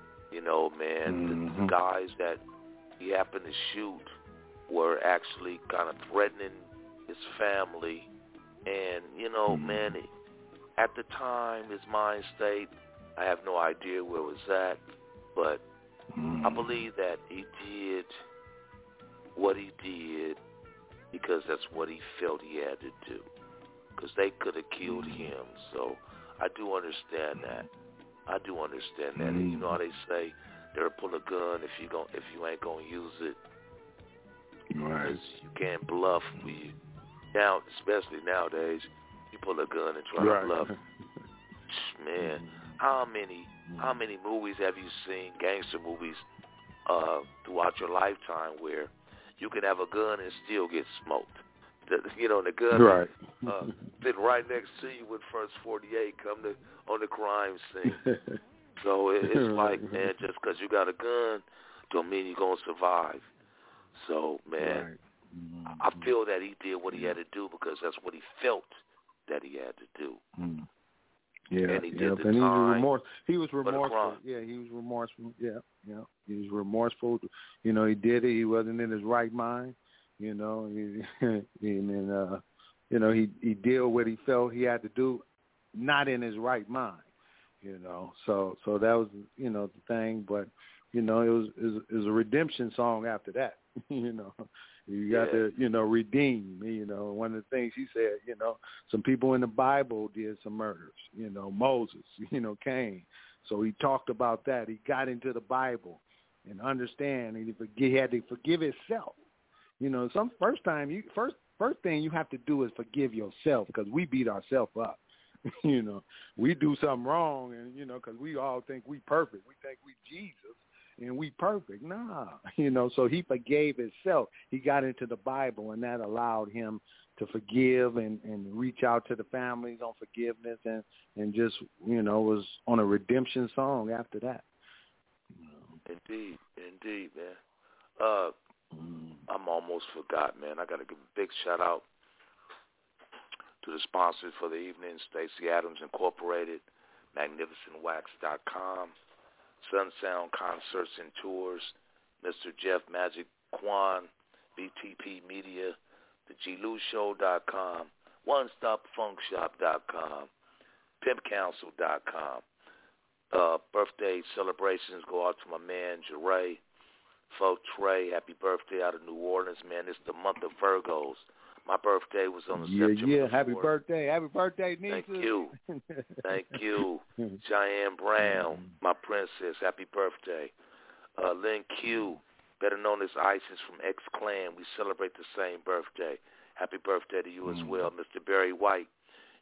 The guys that he happened to shoot were actually kind of threatening his family. And, at the time, his mind state, I have no idea where it was at, but I believe that he did what he did because that's what he felt he had to do, because they could have killed him. So I do understand that. And you know how they say, they'll pull a gun if you ain't gonna use it. Right. You can't bluff. Now, especially nowadays, you pull a gun and try to bluff. Man, how many movies have you seen, gangster movies, throughout your lifetime where you can have a gun and still get smoked? The gun right. Sitting right next to you with first 48 come on the crime scene. So it's like, man, just because you got a gun don't mean you're going to survive. So, man, right. I feel that he did what he had to do because that's what he felt that he had to do. Yeah, and he did the and time. He was remorseful. Yeah, he was remorseful. Yeah, he was remorseful. He did it. He wasn't in his right mind. He did what he felt he had to do, not in his right mind. So that was the thing. But it was a redemption song after that. You got to redeem. One of the things he said. Some people in the Bible did some murders. Moses. Cain. So he talked about that. He got into the Bible and understand. And he had to forgive himself. First thing you have to do is forgive yourself, because we beat ourselves up. We do something wrong, and because we all think we perfect. We think we Jesus and we perfect. Nah, So he forgave himself. He got into the Bible, and that allowed him to forgive and reach out to the families on forgiveness, and just was on a redemption song after that. Indeed, man. I'm almost forgot, man. I got to give a big shout-out to the sponsors for the evening, Stacey Adams Incorporated, MagnificentWax.com, Sunsound Concerts and Tours, Mr. Jeff Magic Kwan, BTP Media, TheGLouShow.com, OneStopFunkShop.com, PimpCouncil.com. Birthday celebrations go out to my man, Jeray. Fo Trey, happy birthday out of New Orleans, man. It's the month of Virgos. My birthday was on the September 4th. Happy birthday, Nisa. Thank you. Cheyenne Brown, my princess, happy birthday. Lynn Q, better known as Isis from X-Clan, we celebrate the same birthday. Happy birthday to you as well. Mr. Barry White,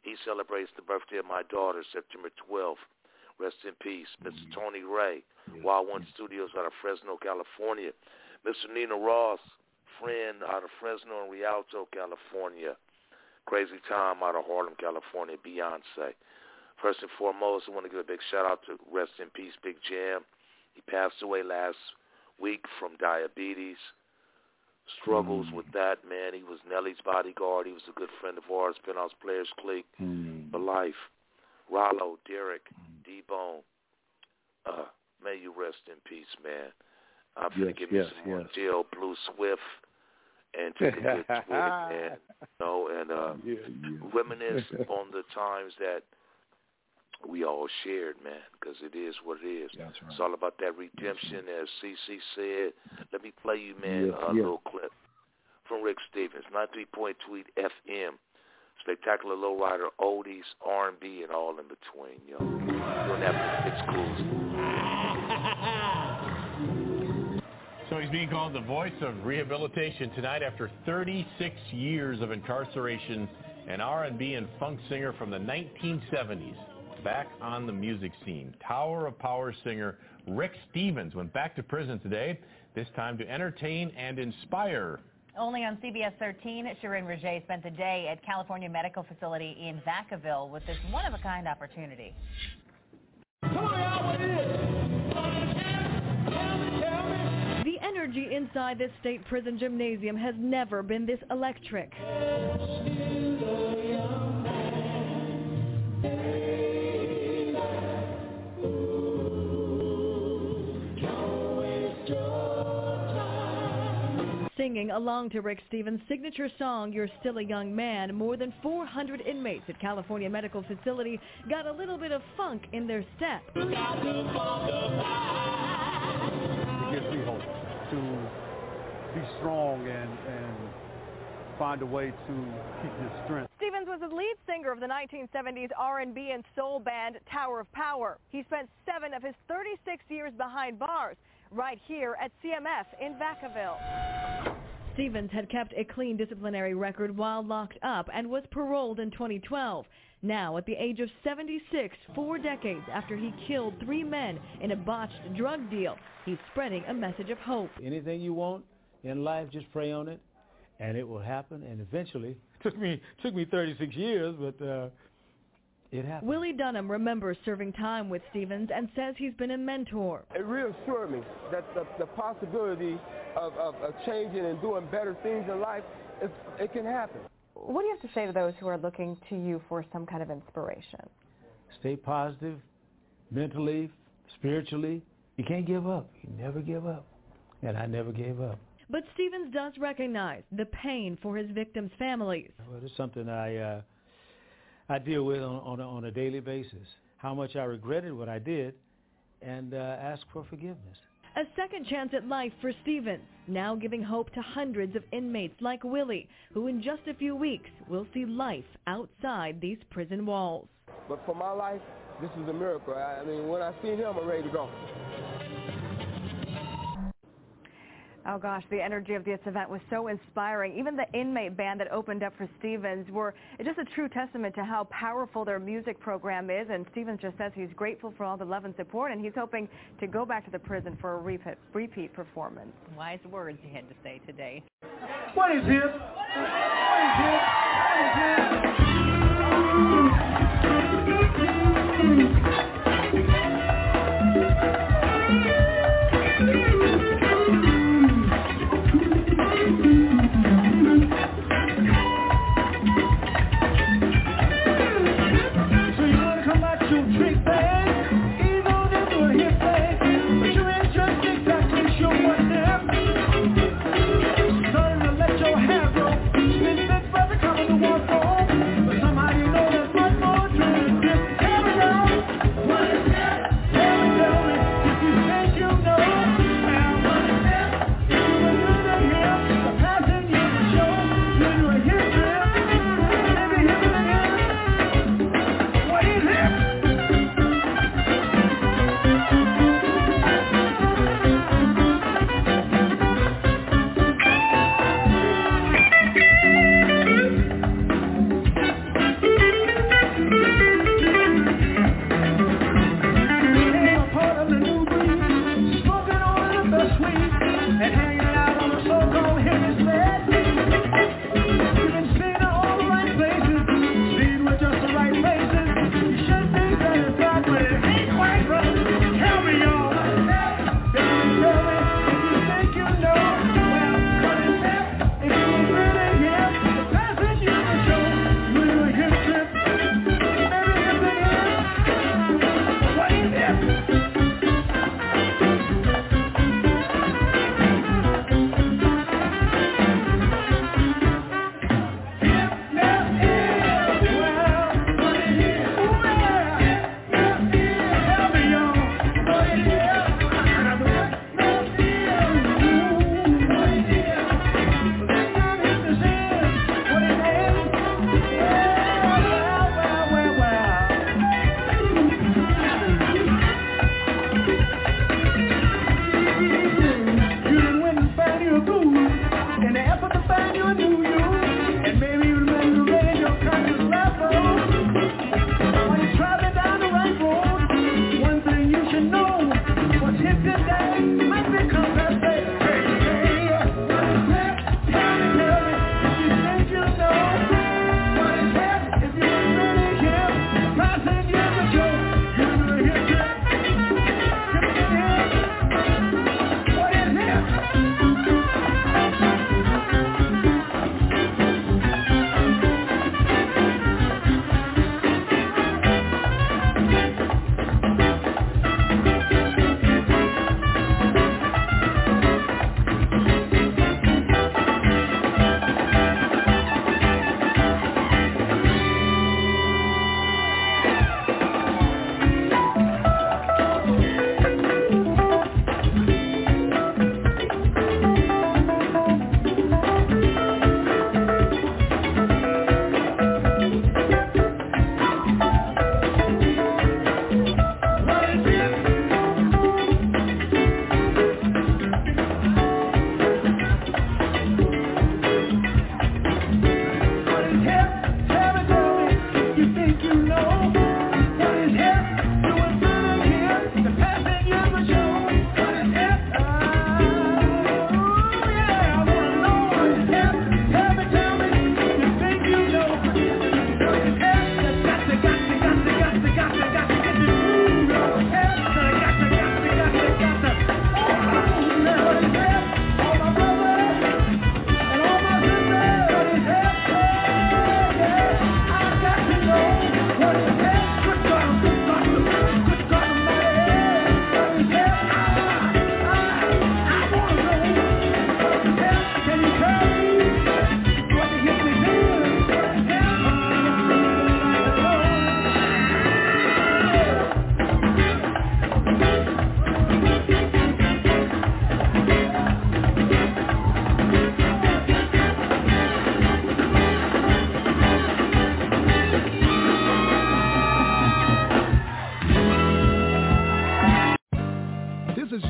He celebrates the birthday of my daughter, September 12th. Rest in peace. Mr. Tony Ray, Wild One Studios out of Fresno, California. Mr. Nina Ross, friend out of Fresno and Rialto, California. Crazy Tom out of Harlem, California. Beyonce. First and foremost, I want to give a big shout-out to Rest in Peace, Big Jam. He passed away last week from diabetes. Struggles with that, man. He was Nelly's bodyguard. He was a good friend of ours, Penthouse Players Clique for life. Rollo, Derek, D-Bone, may you rest in peace, man. I'm going to give you some more Jill, Blue Swift, and take a good twig, man. Reminisce on the times that we all shared, man, because it is what it is. Right. It's all about that redemption, as CC said. Let me play you, man, a little clip from Rick Stevens, 93.2 FM. Spectacular lowrider, oldies, R&B, and all in between, yo. Doing that for 6 schools. So he's being called the voice of rehabilitation tonight after 36 years of incarceration. An R&B and funk singer from the 1970s, back on the music scene. Tower of Power singer Rick Stevens went back to prison today, this time to entertain and inspire. Only on CBS 13, Shirin Rajae spent the day at California Medical Facility in Vacaville with this one-of-a-kind opportunity. The energy inside this state prison gymnasium has never been this electric. Singing along to Rick Stevens' signature song, You're Still a Young Man, more than 400 inmates at California Medical Facility got a little bit of funk in their step. It gives me hope to be strong and find a way to keep his strength. Stevens was the lead singer of the 1970s R&B and soul band Tower of Power. He spent 7 of his 36 years behind bars, right here at CMF in Vacaville. Stevens had kept a clean disciplinary record while locked up and was paroled in 2012. Now, at the age of 76, 4 decades after he killed 3 men in a botched drug deal, he's spreading a message of hope. Anything you want in life, just pray on it, and it will happen. And eventually, took me 36 years, but it happened. Willie Dunham remembers serving time with Stevens and says he's been a mentor. It reassured me that the possibility of changing and doing better things in life, it can happen. What do you have to say to those who are looking to you for some kind of inspiration? Stay positive, mentally, spiritually. You can't give up. You never give up. And I never gave up. But Stevens does recognize the pain for his victims' families. Well, it's something I deal with on a daily basis. How much I regretted what I did and ask for forgiveness. A second chance at life for Stevens, now giving hope to hundreds of inmates like Willie, who in just a few weeks will see life outside these prison walls. But for my life, this is a miracle. I mean, when I see him, I'm ready to go. Oh gosh, the energy of this event was so inspiring. Even the inmate band that opened up for Stevens were just a true testament to how powerful their music program is. And Stevens just says he's grateful for all the love and support, and he's hoping to go back to the prison for a repeat performance. Wise words he had to say today. What is his? What is his? Starting to let your hair grow. Spin that brother coming to one more.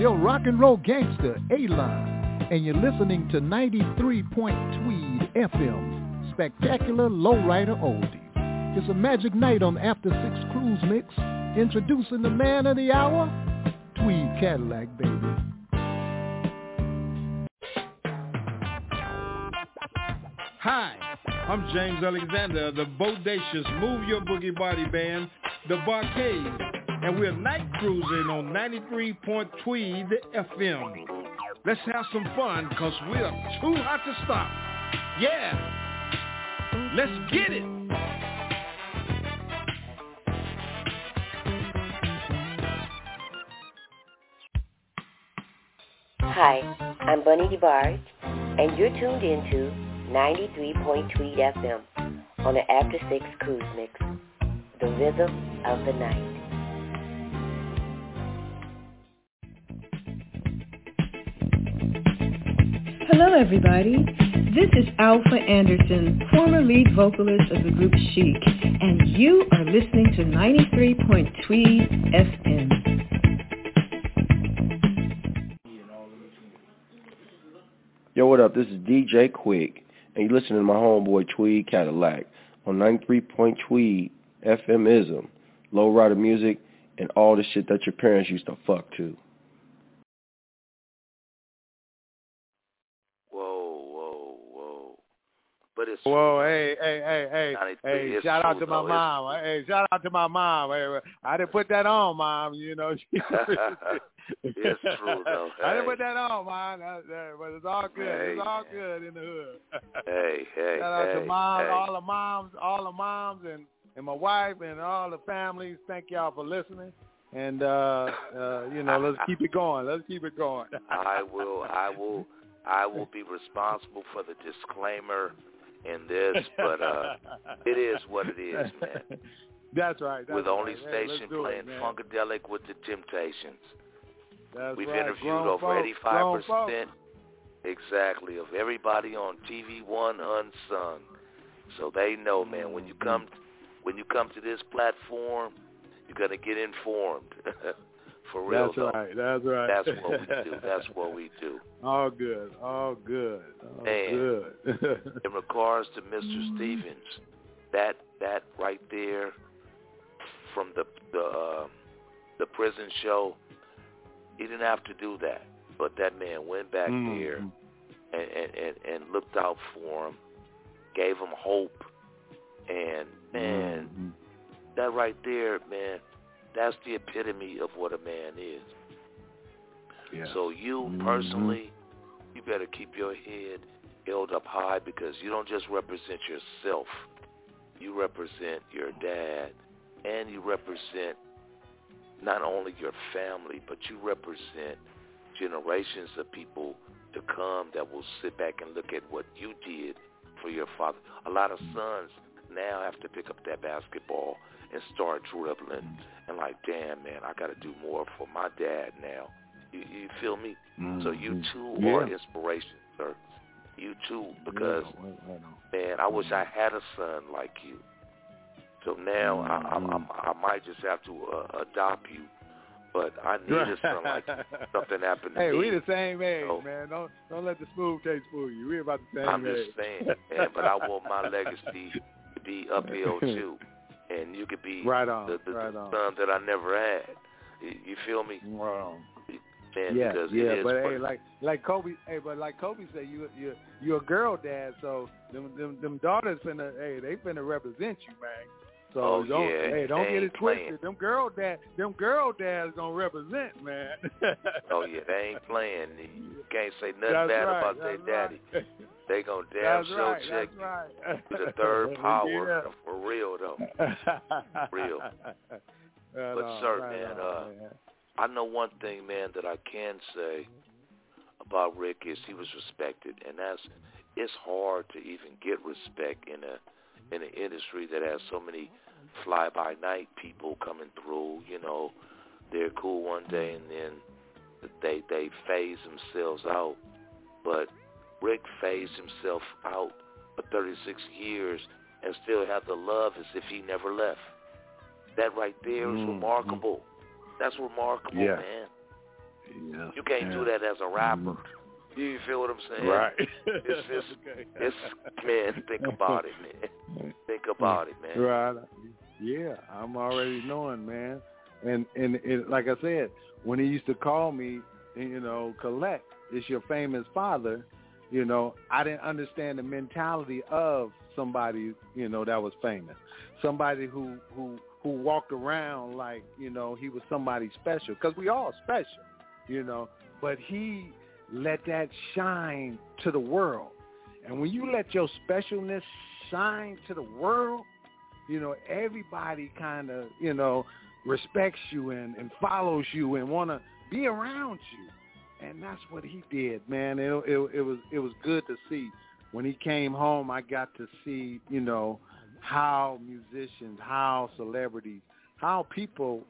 your rock and roll gangster, A-Line, and you're listening to 93.Tweed FM, Spectacular Lowrider Oldies. It's a magic night on After 6 Cruise Mix, introducing the man of the hour, Tweed Cadillac, baby. Hi, I'm James Alexander of the Bodacious Move Your Boogie Body Band, the Barcade, and we're night cruising on 93.Tweed FM. Let's have some fun, because we're too hot to stop. Yeah, let's get it. Hi, I'm Bunny DeBarge, and you're tuned into 93.Tweed FM on the After 6 Cruise Mix, the rhythm of the night. Hello, everybody. This is Alpha Anderson, former lead vocalist of the group Chic, and you are listening to 93.Tweed FM. Yo, what up? This is DJ Quick, and you're listening to my homeboy Tweed Cadillac on 93.Tweed FMism, lowrider music, and all the shit that your parents used to fuck to. But it's hey! Shout out to my though. mom. Hey, shout out to my mom. Hey, I didn't put that on, Mom. You know. It's true though. Hey. I didn't put that on, Mom. But it's all good. Hey. It's all good in the hood. Hey. Shout out to mom, all the moms, and my wife, and all the families. Thank y'all for listening. And let's keep it going. I will be responsible for the disclaimer in this, but it is what it is, man. That's right. We're the only station playing Funkadelic with the Temptations. We've interviewed over 85%, exactly, of everybody on TV One Unsung. So they know, man, when you come to this platform, you're gonna get informed. For real, That's right. That's what we do. All good. In regards to Mr. Stevens, that right there from the prison show, he didn't have to do that, but that man went back there and looked out for him, gave him hope, and man, that right there, man. That's the epitome of what a man is. Yeah. So you personally, you better keep your head held up high, because you don't just represent yourself. You represent your dad, and you represent not only your family, but you represent generations of people to come that will sit back and look at what you did for your father. A lot of sons now have to pick up that basketball and start dribbling, and like, damn, man, I got to do more for my dad now. You feel me? So you too are inspiration, sir. You too, because, man, I wish I had a son like you. So now I might just have to adopt you, but I need a son like you. Something happened to me. Hey, we the same age, man. Don't let the smooth taste fool you. We about the same age. I'm just saying, man, but I want my legacy to be uphill too. And you could be the son that I never had. You feel me? Wow. Man, but hey, like Kobe said, you're a girl dad, so them daughters finna represent you, man. So don't get it twisted. Them girl dads gonna represent, man. Oh yeah, they ain't playing. You can't say nothing bad about their daddy. They gonna damn sure check the third power for real though. Real. But sir, man, I know one thing, man, that I can say about Rick is he was respected, and it's hard to even get respect in an industry that has so many fly-by-night people coming through. You know, they're cool one day and then they phase themselves out. But Rick phased himself out for 36 years and still have the love as if he never left. That right there is remarkable. That's remarkable, man. You can't do that as a rapper. You feel what I'm saying? Right. It's man, think about it, man. Think about it, man. Right. Yeah, I'm already knowing, man. And like I said, when he used to call me, Collect, it's your famous father, I didn't understand the mentality of somebody, that was famous. Somebody who walked around like, he was somebody special. Because we all special, But he let that shine to the world. And when you let your specialness shine to the world, everybody kind of, respects you and follows you and want to be around you. And that's what he did, man. It was good to see. When he came home, I got to see, how musicians, how celebrities, how people,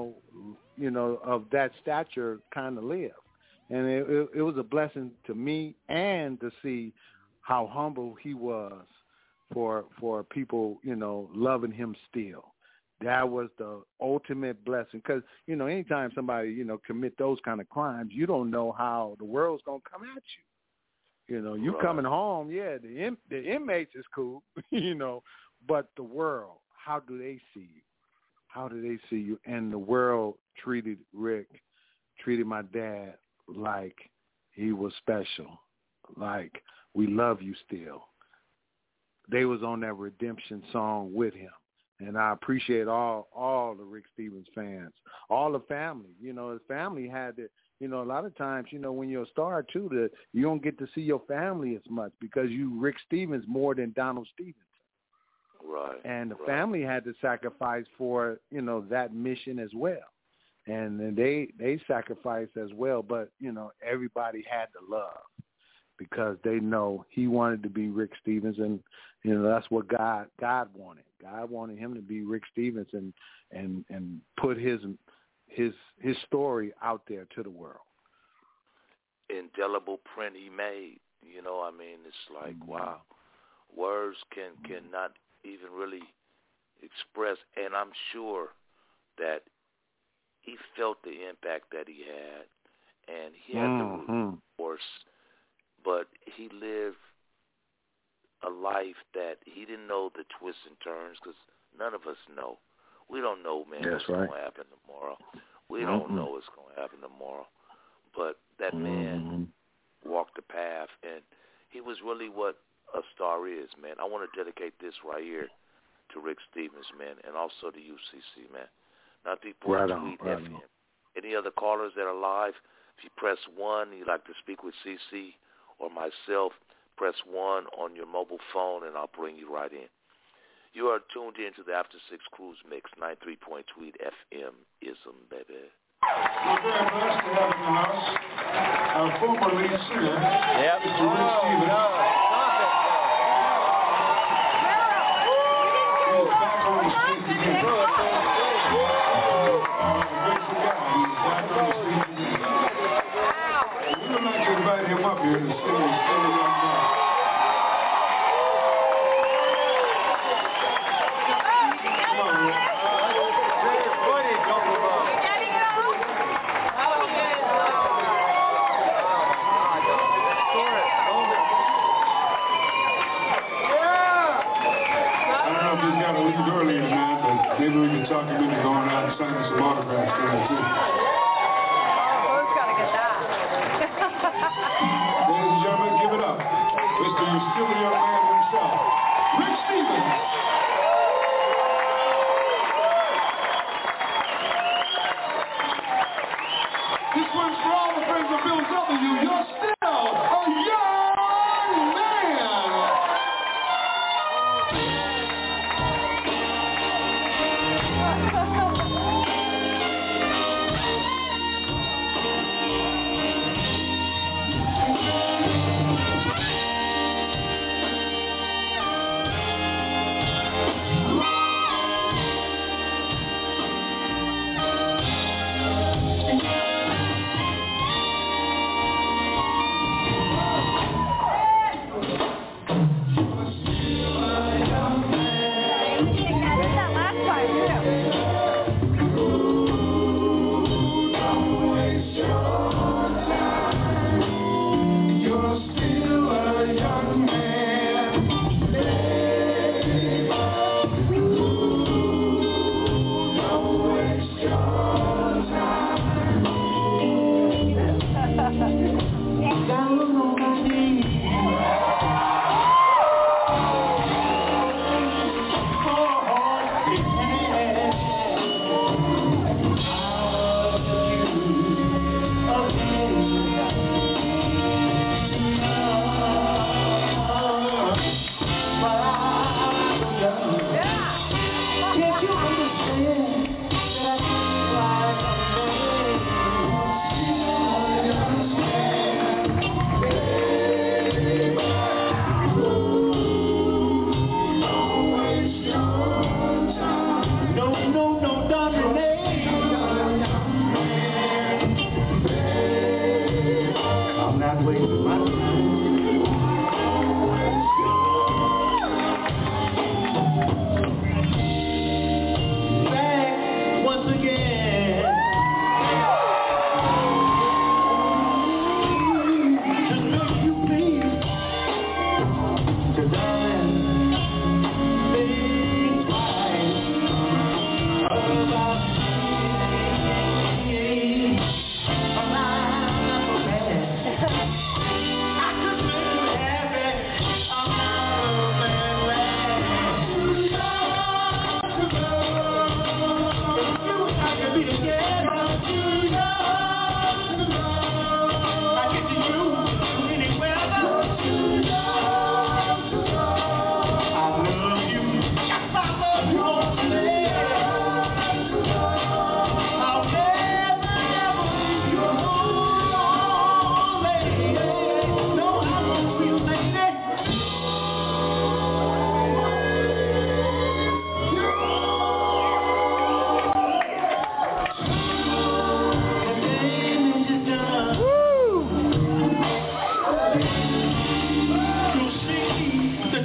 of that stature kind of live. And it was a blessing to me and to see how humble he was for people, loving him still. That was the ultimate blessing. Because, anytime somebody, commit those kind of crimes, you don't know how the world's going to come at you. You coming home, the inmates is cool, but the world, how do they see you? How do they see you? And the world treated my dad like he was special, like we love you still. They was on that redemption song with him. And I appreciate all the Rick Stevens fans, all the family. His family had to, a lot of times, when you're a star too, you don't get to see your family as much because you Rick Stevens more than Donald Stevens. Right. And the family had to sacrifice for, that mission as well. And they sacrificed as well, but, everybody had to love because they know he wanted to be Rick Stevens, and, that's what God wanted. God wanted him to be Rick Stevens and put his story out there to the world. Indelible print he made, it's like, wow, words cannot even really express, and I'm sure that he felt the impact that he had, and he had the root force, but he lived a life that he didn't know the twists and turns, because none of us know. We don't know, man, what's going to happen tomorrow. We don't know what's going to happen tomorrow. But that man walked the path, and he was really what a star is, man. I want to dedicate this right here to Rick Stevens, man, and also to UCC, man. Now, people tweet FM. Any other callers that are live, if you press 1, you'd like to speak with CC or myself, press 1 on your mobile phone, and I'll bring you right in. You are tuned in to the After 6 Cruise Mix, 93.3 FM ism, baby. We're very blessed to have in the house our former lead singer, Mr. Rick Stevens. He's back on the street again. Grateful guy. He's back on the street again. We would like to invite him up here to sing his Still a Young Man. Maybe we can talk him into going out and signing some autographs for us, too. Who's got to get that? Ladies and gentlemen, give it up. Mr. Still a Young Man himself, Rick Stevens. This one's for all the friends of Bill W. You're still a young man.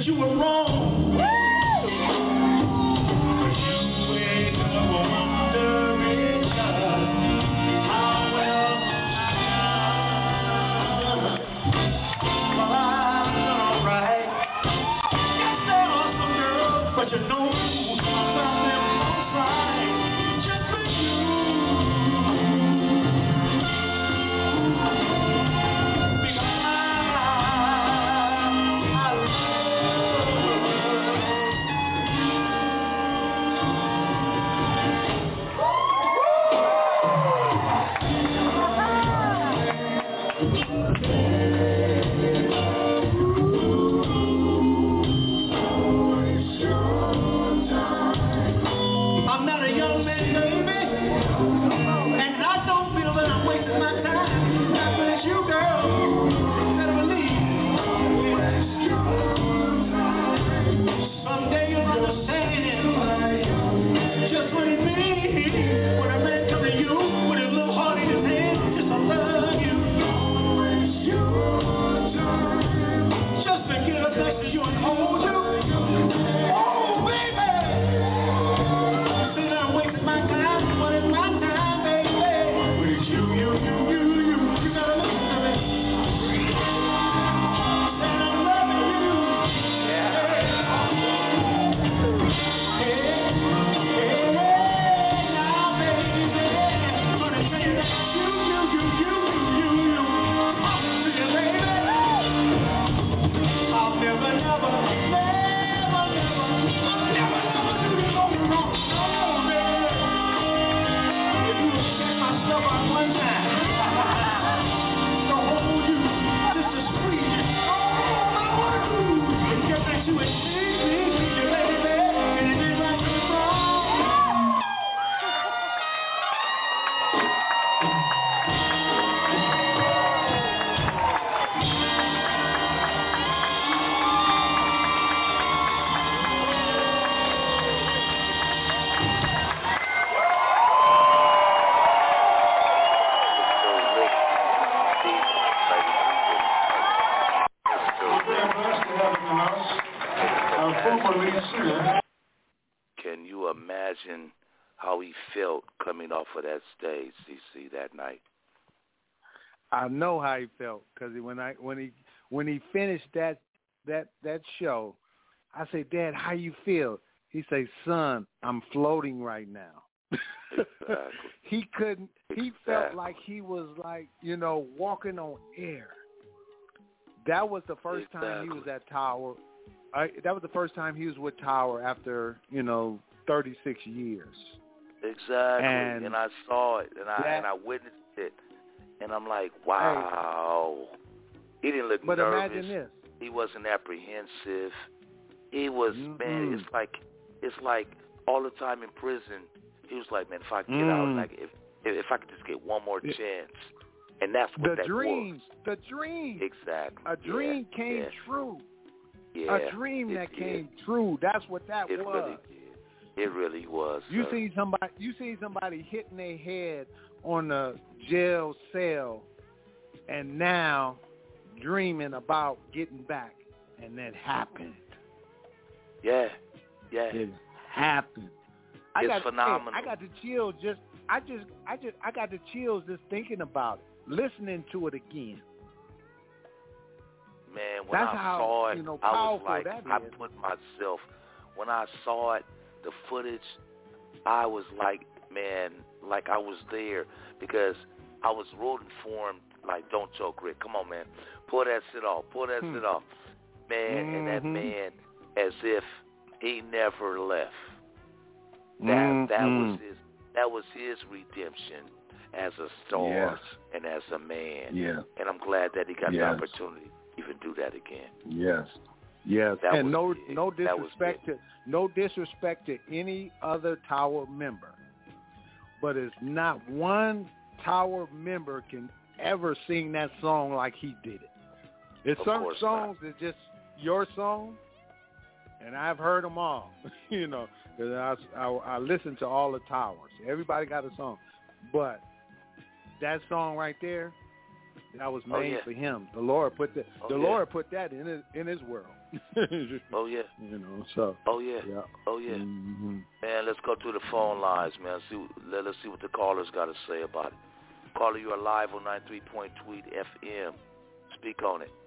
you were wrong. You ain't never wondering how well I've done all right. Yes, there are some girls, but you know about them don't try. Just for you. I'm not a young man, baby, and I don't feel that I'm wasting my time. Not when it's you, girl. Better believe. Someday you'll understand just what it means when a man comes to you with his little heart in his hand. Just to love you. Just to get up next to you and hold you. Oh, baby. My time, but it's my time, baby. But it's you gotta listen to me. And I'm loving you. Yeah. Now, baby, I'm gonna tell you that you. I'll see you, baby. I'll never do you no wrong. One time to hold you, just to squeeze you. And get back to it, you baby, and it is like it's wrong. Can you imagine how he felt coming off of that stage, CC, that night? I know how he felt because when he finished that show, I say, Dad, how you feel? He say, Son, I'm floating right now. Exactly. He couldn't. He felt like he was like, walking on air. That was the first time he was at Tower. That was the first time he was with Tower after 36 years. Exactly, and I saw it, and I witnessed it, and I'm like, wow. He didn't look nervous. But imagine this. He wasn't apprehensive. He was, man. It's like all the time in prison. He was like, man, if I get out, like if I could just get one more chance, and that's what that was. The dream. Exactly. A dream came true. Yeah, a dream that came true. That's what that was. Really did. It really was. You see somebody hitting their head on a jail cell, and now dreaming about getting back, and that happened. Yeah. It happened. It's phenomenal. I got the chills I got the chills just thinking about it, listening to it again. Man, when I saw it, I was like, I put myself, when I saw it, the footage, I was like, man, like I was there because I was rooting for him, like, don't choke, Rick. Come on, man. Pull that shit off. Man, and that man, as if he never left. That was his redemption as a star and as a man. Yeah. And I'm glad that he got the opportunity to even do that again. Yes. And no disrespect to any other Tower member. But it's not one Tower member can ever sing that song like he did it. It's some songs that's just your song, and I've heard them all, because I listen to all the Towers. Everybody got a song. But that song right there, that was made for him. The Lord put that. The Lord put that in his world. Oh, yeah. You know, so. Oh, yeah. Yeah. Oh, yeah. Mm-hmm. Man, let's go to the phone lines, man. Let's see what the callers got to say about it. Caller, you are live on 93. Tweet FM. Speak on it.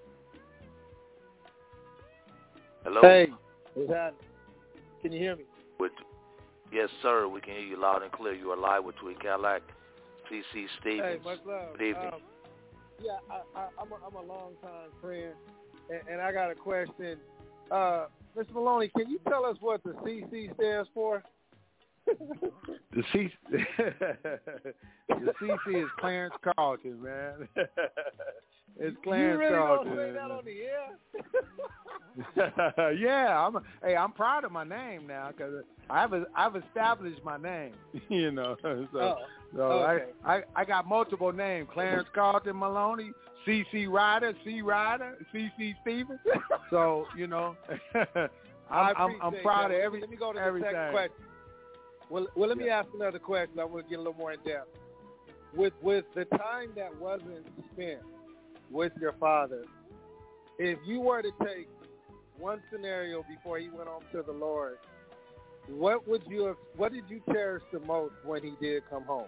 Hello? Hey, what's happening? Can you hear me? Yes, sir. We can hear you loud and clear. You are live with Tweet Cadillac, C.C. Stevens. Hey, much love. Good evening. Yeah, I'm a long-time friend, and I got a question. Mr. Maloney, can you tell us what the CC stands for? The CC is Clarence Carlton, man. It's Clarence you really Carlton. You really don't say that on the air? Yeah, I'm proud of my name now because I've established my name. You know, okay. I got multiple names: Clarence Carlton Maloney, CC Ryder, C Ryder, CC Stevens. So you know, I'm proud of everything. Let me go to the second question. Well, let me ask another question. I want to get a little more in depth. With the time that wasn't spent with your father, if you were to take one scenario before he went on to the Lord, what did you cherish the most when he did come home?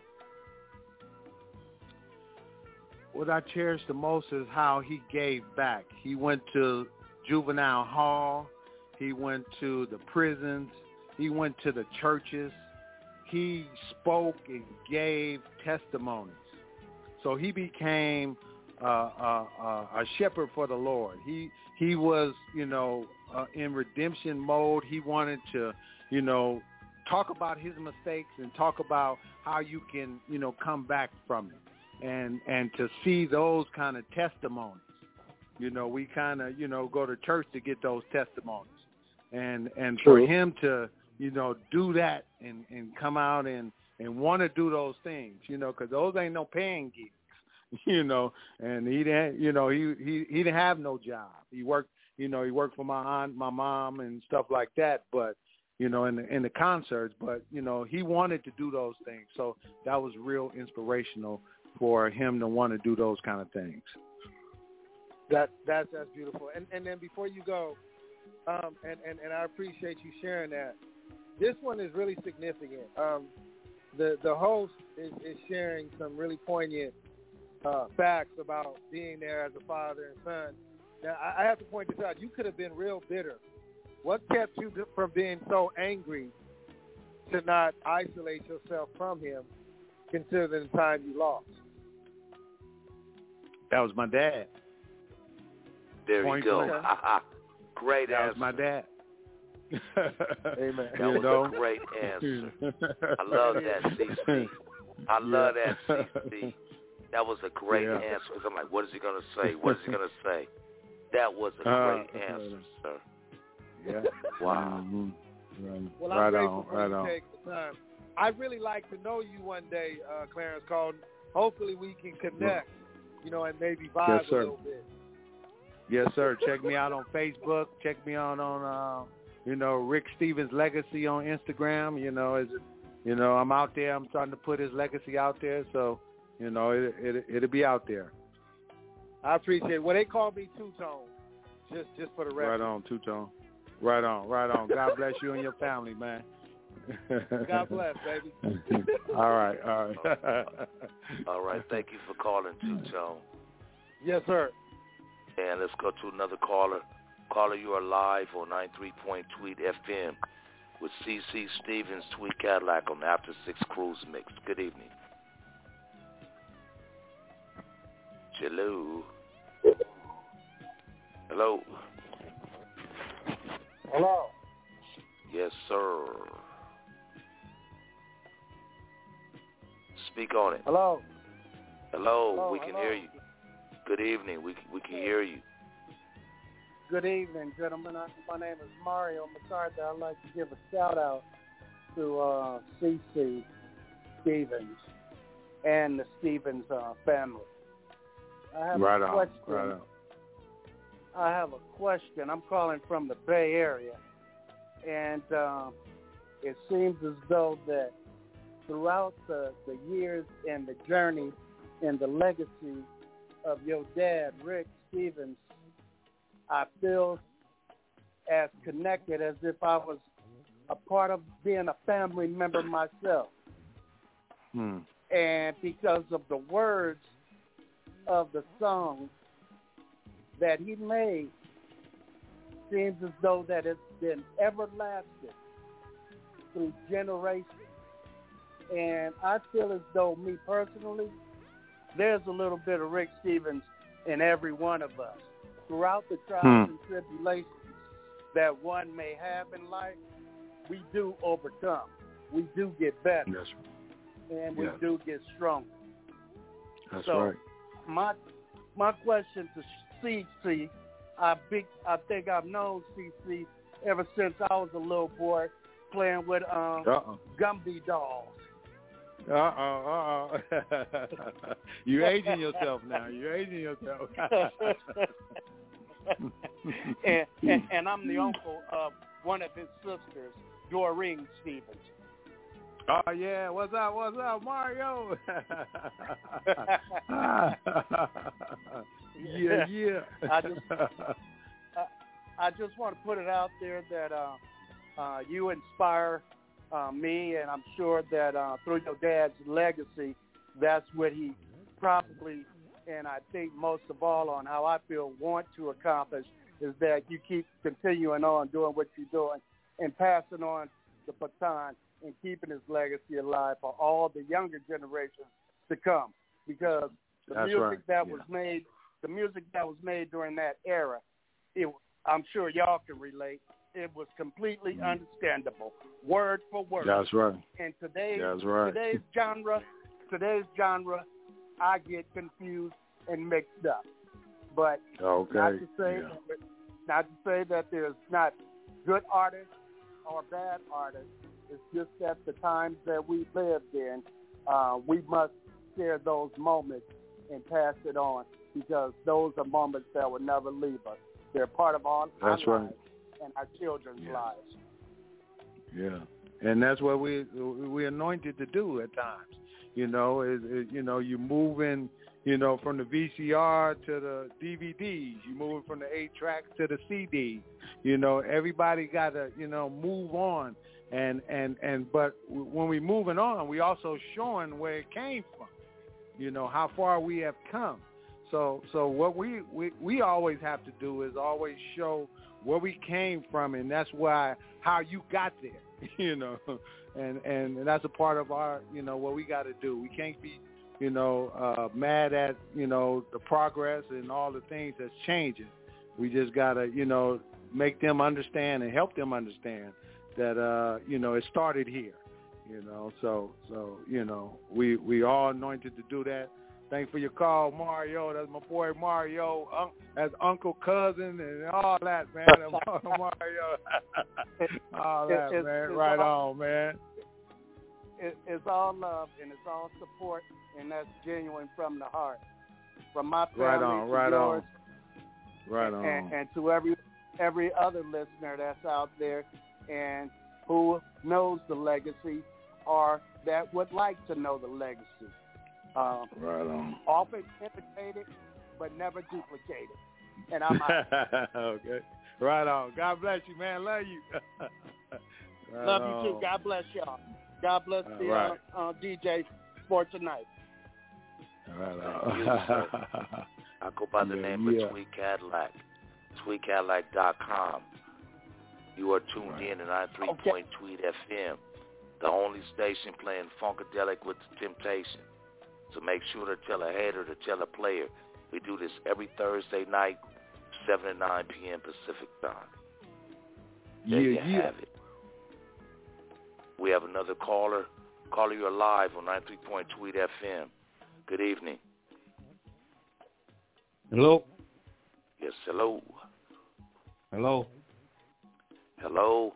What I cherish the most is how he gave back. He went to juvenile hall. He went to the prisons. He went to the churches. He spoke and gave testimonies. So he became a shepherd for the Lord. He was, in redemption mode. He wanted to, talk about his mistakes and talk about how you can, come back from it, and to see those kind of testimonies. We kind of, go to church to get those testimonies, and for him to, do that and come out and want to do those things, because those ain't no paying gigs. And he didn't, he didn't have no job. He worked, he worked for my aunt, my mom, and stuff like that. But, in the concerts, but he wanted to do those things. So that was real inspirational for him to want to do those kind of things. That's beautiful. And then before you go, and I appreciate you sharing that. This one is really significant. The host is sharing some really poignant facts about being there as a father and son. Now, I have to point this out. You could have been real bitter. What kept you from being so angry to not isolate yourself from him, considering the time you lost? That was my dad. There you go. Okay. Great that answer. Was my dad. Amen. That was a great answer. I love that, CC. I love that, CC. That was a great answer. Because I'm like, what is he going to say? What is he going to say? That was a great answer, sir. Yeah. Wow. Mm-hmm. Well, I'm grateful for you taking the time. I'd really like to know you one day, Clarence Carlton. Hopefully we can connect, and maybe vibe a little bit. Yes, sir. Check me out on Facebook. Check me out on, Rick Stevens Legacy on Instagram. I'm out there. I'm trying to put his legacy out there. So, it'll be out there. I appreciate it. Well, they call me Two-Tone, just for the record. Right on, Two-Tone. Right on. God bless you and your family, man. God bless, baby. All right. All right. Thank you for calling, Two-Tone. Yes, sir. And let's go to another caller. Caller, you are live on 93. Tweet FM with C.C. Stevens, Tweet Cadillac on the After 6 Cruise Mix. Good evening. Hello. Hello. Hello. Yes, sir. Speak on it. Hello. Hello. We can hear you. Good evening. We can hear you. Good evening, gentlemen. My name is Mario MacArthur. I'd like to give a shout-out to C.C. Stevens and the Stevens family. I have a question. Right on. I have a question. I'm calling from the Bay Area, and it seems as though that throughout the years and the journey and the legacy of your dad, Rick Stevens, I feel as connected as if I was a part of being a family member myself. And because of the words of the song that he made, seems as though that it's been everlasting through generations. And I feel as though, me personally, there's a little bit of Rick Stevens in every one of us. Throughout the trials and tribulations that one may have in life, we do overcome. We do get better. Yes. And we do get stronger. That's so right. My question to CC, I think I've known CC ever since I was a little boy playing with Gumby dolls. You're aging yourself now. You're aging yourself. and I'm the uncle of one of his sisters, Doreen Stevens. Oh yeah, what's up, Mario? yeah. I just want to put it out there that you inspire me, and I'm sure that through your dad's legacy, that's what he probably, and I think most of all on how I feel, want to accomplish, is that you keep continuing on doing what you're doing and passing on the baton and keeping his legacy alive for all the younger generations to come. Because the music that was made during that era, I'm sure y'all can relate. It was completely understandable, word for word. That's right. And today's genre, I get confused and mixed up. But not to say that there's not good artists or bad artists. It's just that the times that we lived in, we must share those moments and pass it on, because those are moments that will never leave us. They're part of our lives and our children's lives. Yeah, and that's what we're anointed to do at times. You know, you moving, from the VCR to the DVDs. You moving from the 8-track to the CD. Everybody got to, move on. But when we moving on, we also showing where it came from. How far we have come. So what we always have to do is always show where we came from, and that's how you got there. And that's a part of our, what we got to do. We can't be, mad at, the progress and all the things that's changing. We just got to, make them understand and help them understand that, it started here, So we all anointed to do that. Thanks for your call, Mario. That's my boy Mario. That's Uncle Cousin and all that, man. Mario. all that, man. Right on, man. It's all love and it's all support, and that's genuine from the heart. From my family to yours. Right on. And to every other listener that's out there and who knows the legacy or that would like to know the legacy. Right on. Often imitated, but never duplicated. And I'm out. Okay. Right on. God bless you, man. Love you. Love you too. God bless y'all. God bless the DJ for tonight. Right on. I go by the name of Tweet Cadillac. TweetCadillac.com. You are tuned in to 93 Point Tweet FM, the only station playing Funkadelic with the Temptation. So make sure to tell a hater to tell a player. We do this every Thursday night, 7 to 9 p.m. Pacific time. There you have it. We have another caller. Caller, you're live on 93 Point Tweet FM. Good evening. Hello? Yes, hello. Hello? Hello?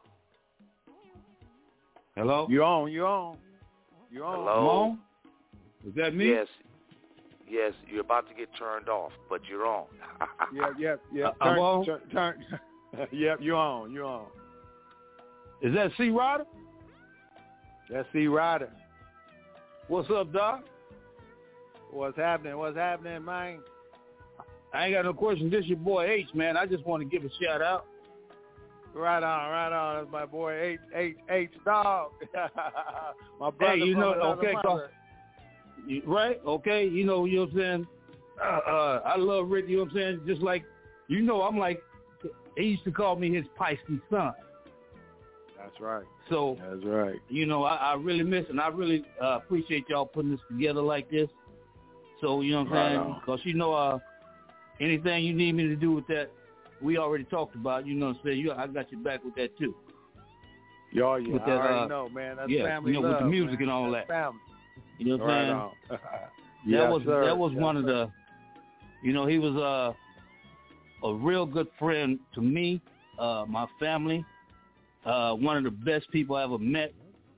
Hello? You on. Hello? Is that me? Yes, you're about to get turned off, but you're on. Yep. I'm on? Turn. Yep, you're on. Is that C. Ryder? That's C. Ryder. What's up, Doc? What's happening, man? I ain't got no question. This your boy H, man. I just want to give a shout out. Right on. That's my boy H Dog. My brother hey, you from know, another okay, mother. right? Okay, you know what I'm saying? I love Rick, you know what I'm saying? Just like, you know, I'm like, he used to call me his Pisces son. That's right. So, that's right. You know, I really miss and I really appreciate y'all putting this together like this. So, you know what I'm saying? Because, you know, anything you need me to do with that, we already talked about, you know what I'm saying? I got your back with that, too. Yeah, I that, already know, man. That's family you know, love, with the music man. and all That's that. family. You know what I'm saying? That was one of the, you know, he was a real good friend to me, my family, one of the best people I ever met.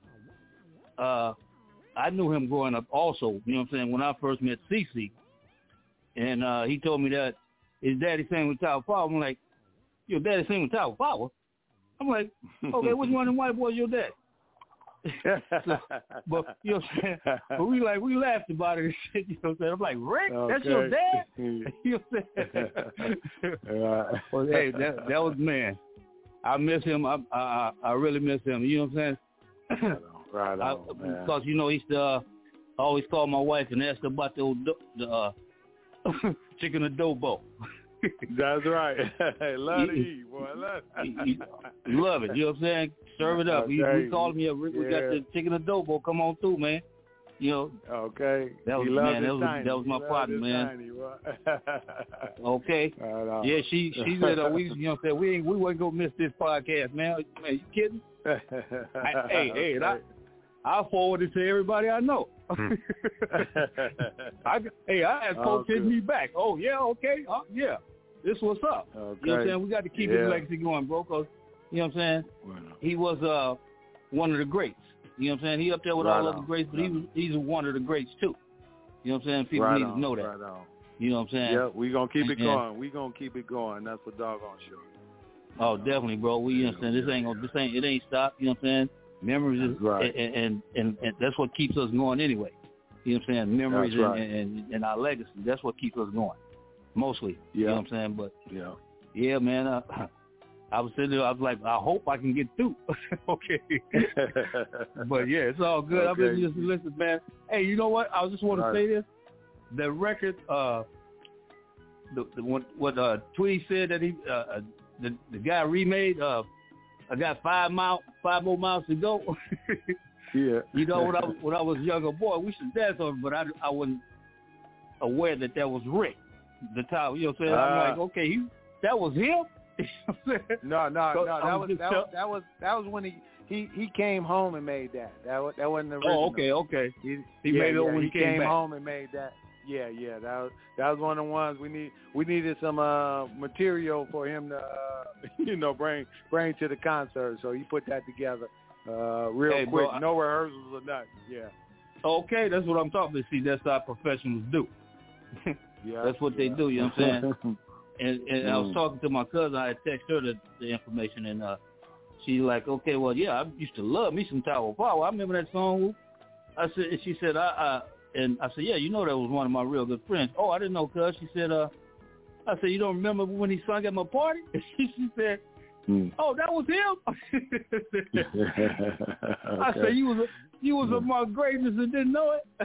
I knew him growing up also, you know what I'm saying, when I first met CeCe. And he told me that his daddy sang with Tower Power. I'm like, your daddy sang with Tower Power? I'm like, okay, which one of them white boys your dad? So, but you know what I'm saying? But we laughed about it and shit, you know what I'm saying? I'm like, Rick, that's your dad? You know what I'm saying? Well, hey, that was, man. I miss him. I really miss him. You know what I'm saying? Right on, man. Because, you know, he used to always call my wife and ask her about the chicken adobo. That's right. Love to eat, boy. Love it. You know what I'm saying? Serve it up. We called me up. We got the chicken adobo. Come on through, man. You know. Okay. That was that was my partner, man. Okay. Yeah, she said we, you know what I'm saying, we wasn't gonna miss this podcast, man. Man, you kidding? I'll forward it to everybody I know. I had folks hit me back. Oh, yeah, okay. Yeah. This what's up. Okay. You know what I'm saying? We got to keep his legacy going, bro, because, you know what I'm saying? He was one of the greats. You know what I'm saying? He up there with all of the greats, but he's one of the greats, too. You know what I'm saying? People need to know that. You know what I'm saying? Yeah, we're going to keep it going. We're going to keep it going. That's for doggone sure. Oh, definitely, bro. You know what I'm saying? It ain't stopped. You know what I'm saying? Memories is, and that's what keeps us going anyway. You know what I'm saying? Memories and our legacy. That's what keeps us going. Mostly. You know what I'm saying? But yeah, man. I was sitting there. I was like, I hope I can get through. Okay. But yeah, it's all good. I've been just listening, man. Hey, you know what? I just want to say this. The record, what Tweety said that he, the guy remade. I got 5 more miles to go. Yeah. You know, when I was a younger boy, we should dance on it, but I wasn't aware that was Rick, the Tower. You know what I'm saying? I'm like, okay, that was him. No. That was when he came home and made that. That wasn't the original. Oh, okay. He made it when he came back. Home and made that. Yeah. That was one of the ones we needed some material for him to bring to the concert. So he put that together real quick. Bro, no rehearsals or nothing. Yeah. Okay, that's what I'm talking about. See, that's how professionals do. That's what they do. You know what I'm saying? And I was talking to my cousin. I had texted her the information, and she's like, okay, well, yeah, I used to love me some Tower Power. I remember that song. She said, and I said, yeah, you know that was one of my real good friends. Oh, I didn't know, cuz. She said, I said, you don't remember when he sung at my party? She said, oh, that was him? I said, you was among greatness and didn't know it?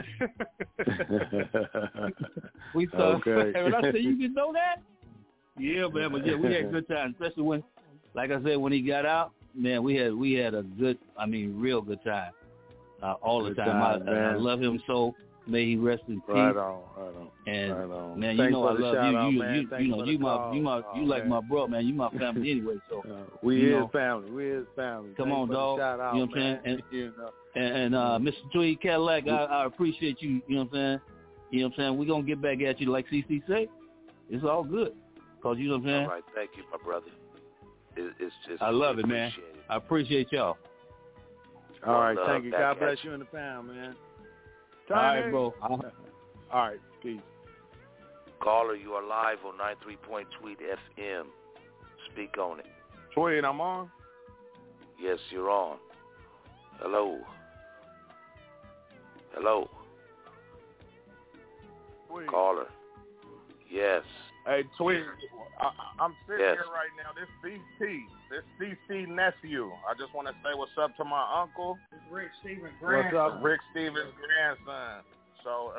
We saw, and I said, you didn't know that? Yeah, man, but yeah, we had a good time, especially when, like I said, when he got out, man, we had a good, real good time all the time. I love him so. May he rest in peace. Right on. And man, Thanks you know I love you. Man. You like my bro, man. You my family anyway. So we is family. Come on, dog. Out, you know what I'm saying? And Mr. Tweed Cadillac, I appreciate you. You know what I'm saying? You know what I'm saying? We're gonna get back at you like CC say. It's all good. Cause you know what I'm saying? All right, thank you, my brother. It's just I love it, man. I appreciate y'all. All right, thank you. God bless you and the fam, man. All right, bro. All right, peace. Caller, you are live on 93. Tweet FM. Speak on it. Tweet, I'm on? Yes, you're on. Hello. Tweet. Caller. Yes. Hey, Tweet, I'm sitting here right now. This CC nephew. I just want to say what's up to my uncle. Rick Stevens' grandson. What's up? Rick Stevens' grandson. So,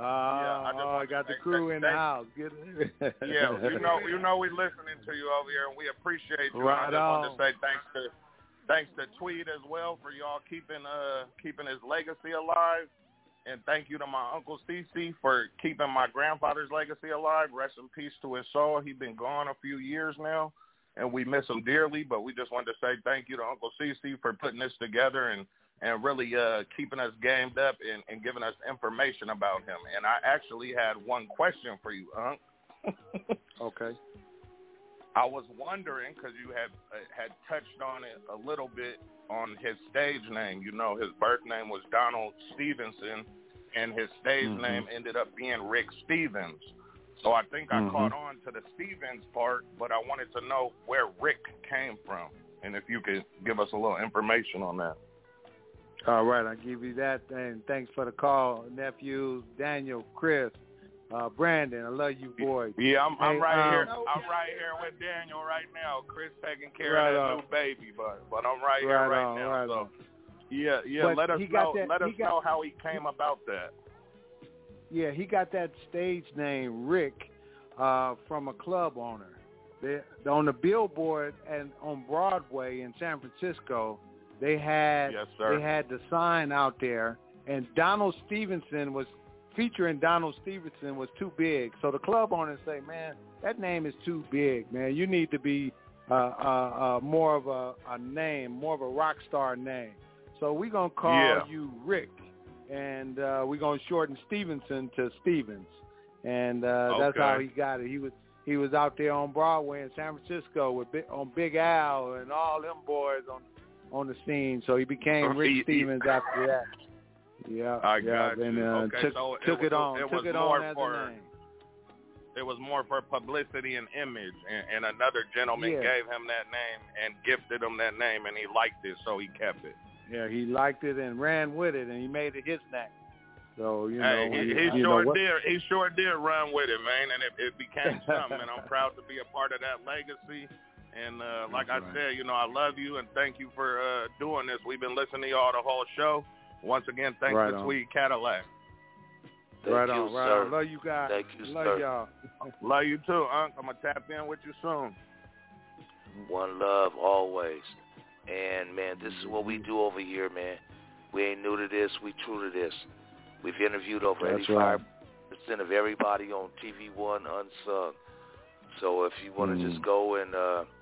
I got the crew in the house. Get it? Yeah, you know we listening to you over here, and we appreciate you. Right I just on. wanted to say thanks to Tweed as well for y'all keeping his legacy alive. And thank you to my Uncle CC for keeping my grandfather's legacy alive. Rest in peace to his soul. He's been gone a few years now, and we miss him dearly. But we just wanted to say thank you to Uncle CC for putting this together and really keeping us gamed up and giving us information about him. And I actually had one question for you, Unc. Okay. I was wondering, because you had touched on it a little bit on his stage name. You know, his birth name was Donald Stevenson, and his stage name ended up being Rick Stevens. So I think I caught on to the Stevens part, but I wanted to know where Rick came from, and if you could give us a little information on that. All right, I'll give you that, and thanks for the call, nephews, Daniel, Chris, Brandon. I love you, boys. Yeah, I'm right here. I'm right here with Daniel right now. Chris taking care of that new baby, but I'm right here right now. So yeah. But let us know. Let us know how he came about that. Yeah, he got that stage name Rick from a club owner. On the billboard and on Broadway in San Francisco, they had the sign out there, and Donald Stevenson was featuring Donald Stevenson was too big. So the club owners say, man, that name is too big, man. You need to be more of a name, more of a rock star name. So we're going to call you Rick, and we're going to shorten Stevenson to Stevens. And that's how he got it. He was out there on Broadway in San Francisco on Big Al and all them boys on the scene. So he became Rick Stevens after that. Yeah, I got you. And took it on as a name. It was more for publicity and image, and another gentleman gave him that name and gifted him that name, and he liked it, so he kept it. Yeah, he liked it and ran with it, and he made it his name. So he sure did run with it, man, and it became something. And I'm proud to be a part of that legacy. And like I said, I love you and thank you for doing this. We've been listening to y'all the whole show. Once again, thanks to Tweed Cadillac. Right on. Love you guys. Thank you, love sir. y'all. Love you too, Unc. I'm going to tap in with you soon. One love always. And, man, this is what we do over here, man. We ain't new to this. We true to this. We've interviewed over 85% of everybody on TV One Unsung. So if you want to just go and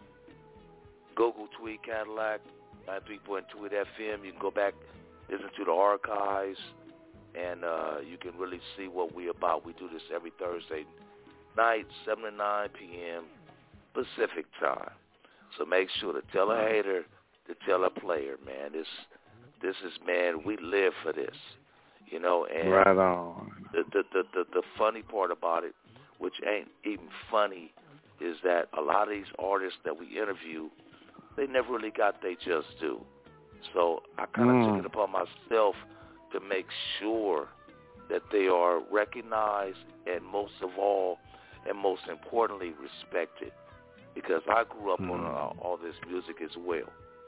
Google Tweed Cadillac, 93.2 FM, you can go back, listen to the archives, and you can really see what we're about. We do this every Thursday night, 7 to 9 p.m. Pacific time. So make sure to tell a hater to tell a player, man. This is, man, we live for this, and right on. The funny part about it, which ain't even funny, is that a lot of these artists that we interview, they never really got they just due. So I kind of took it upon myself to make sure that they are recognized and most of all, and most importantly, respected. Because I grew up on all this music as well.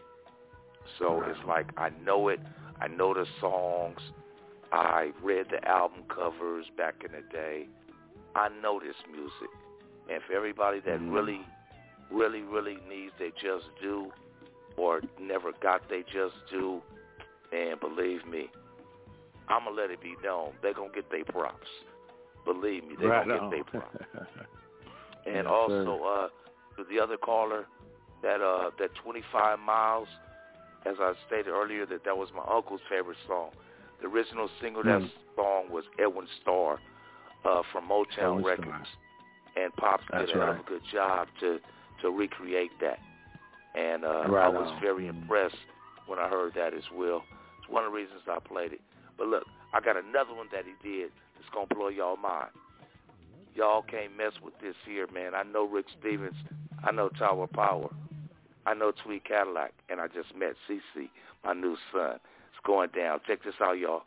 So it's like I know it. I know the songs. I read the album covers back in the day. I know this music. And for everybody that really, really, really needs their just due or never got their just due, and believe me, I'm going to let it be known. They're going to get their props. Believe me, they're going to get their props. And also, to the other caller, that 25 Miles, as I stated earlier, that was my uncle's favorite song. The original singer of that song was Edwin Starr from Motown Records. And Pops did a good job to recreate that. And I was very impressed when I heard that as well. It's one of the reasons I played it. But look, I got another one that he did that's going to blow y'all mind. Y'all can't mess with this here, man. I know Rick Stevens. I know Tower Power. I know Tweed Cadillac. And I just met CC, my new son. It's going down. Check this out, y'all.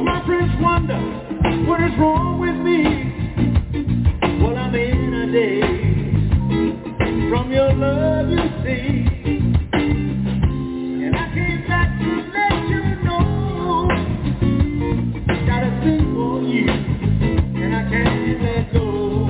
my friends wonder what is wrong with me. Well, I'm in a daze from your love, you see. And I came back to let you know, got a thing for you, and I can't let go.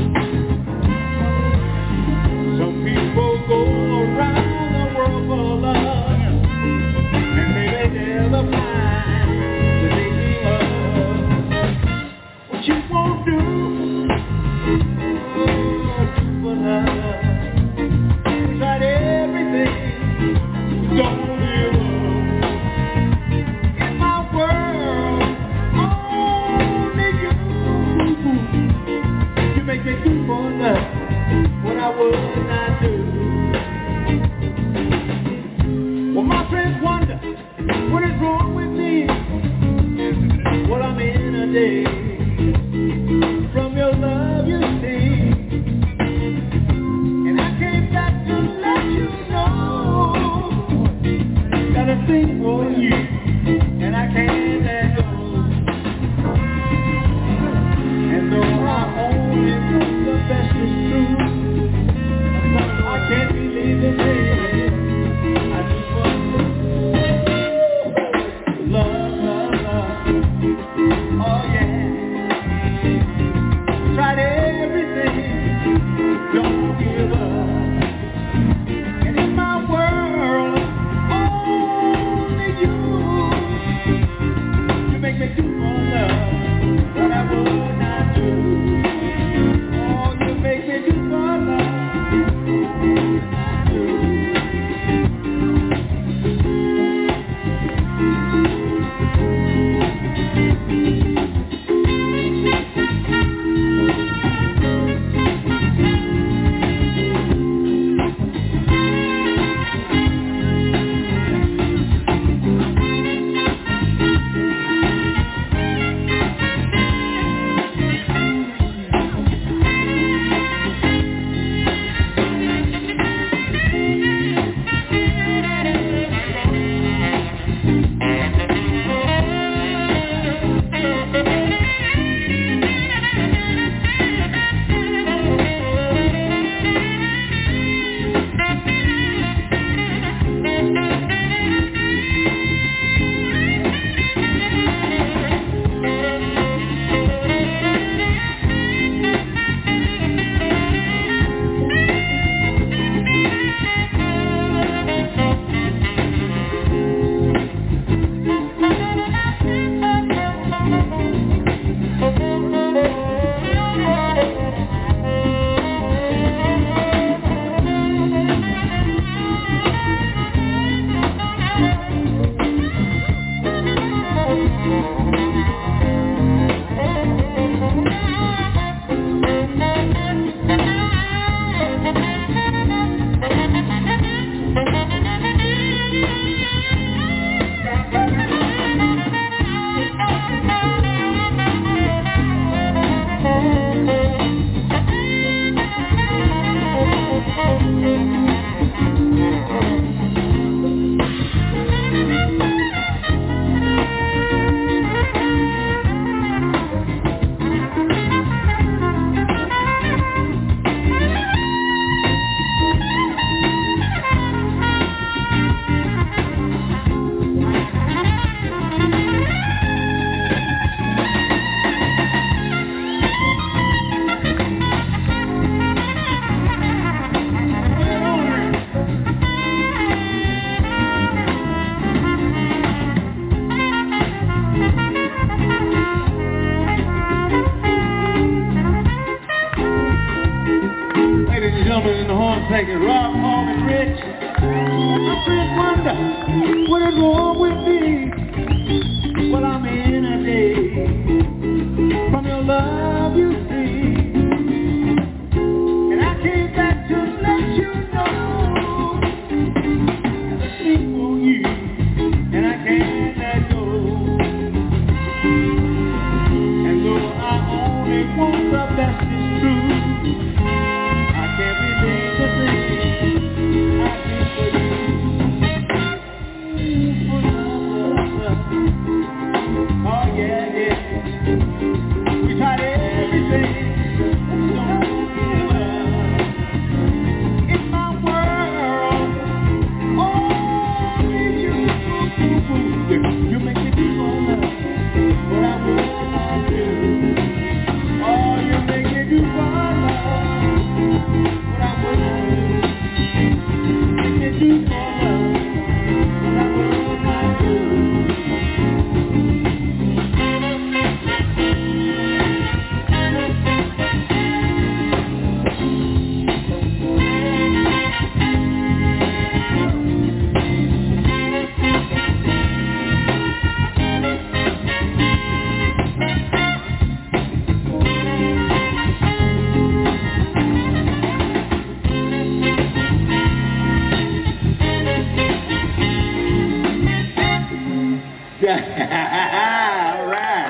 Some people go around the world for love, and they may never find the making of what you won't do for love. You tried everything, don't give up. In my world, only you make me do for love what I would not do. Well, my friends wonder what is wrong with me. Well, I'm in a daze from your love, you see. And I came back to let you know, got a thing for you, and I can't let go. And though I only know the best is true, I can't believe the thing I do for you. Love, love, love. Oh yeah. Tried everything, don't give up. And in my world, only you make me do for love what I would not do. Oh, you make me do for love. Take it, Rob, Paul, and Rich. My friends wonder what is wrong with me. Well, I'm in a daze from your love, you see. And I came back to let you know, I sleep on you, and I can't let go. And though I only want the best is true, I can't believe the thing I do for you. For love, love, love. All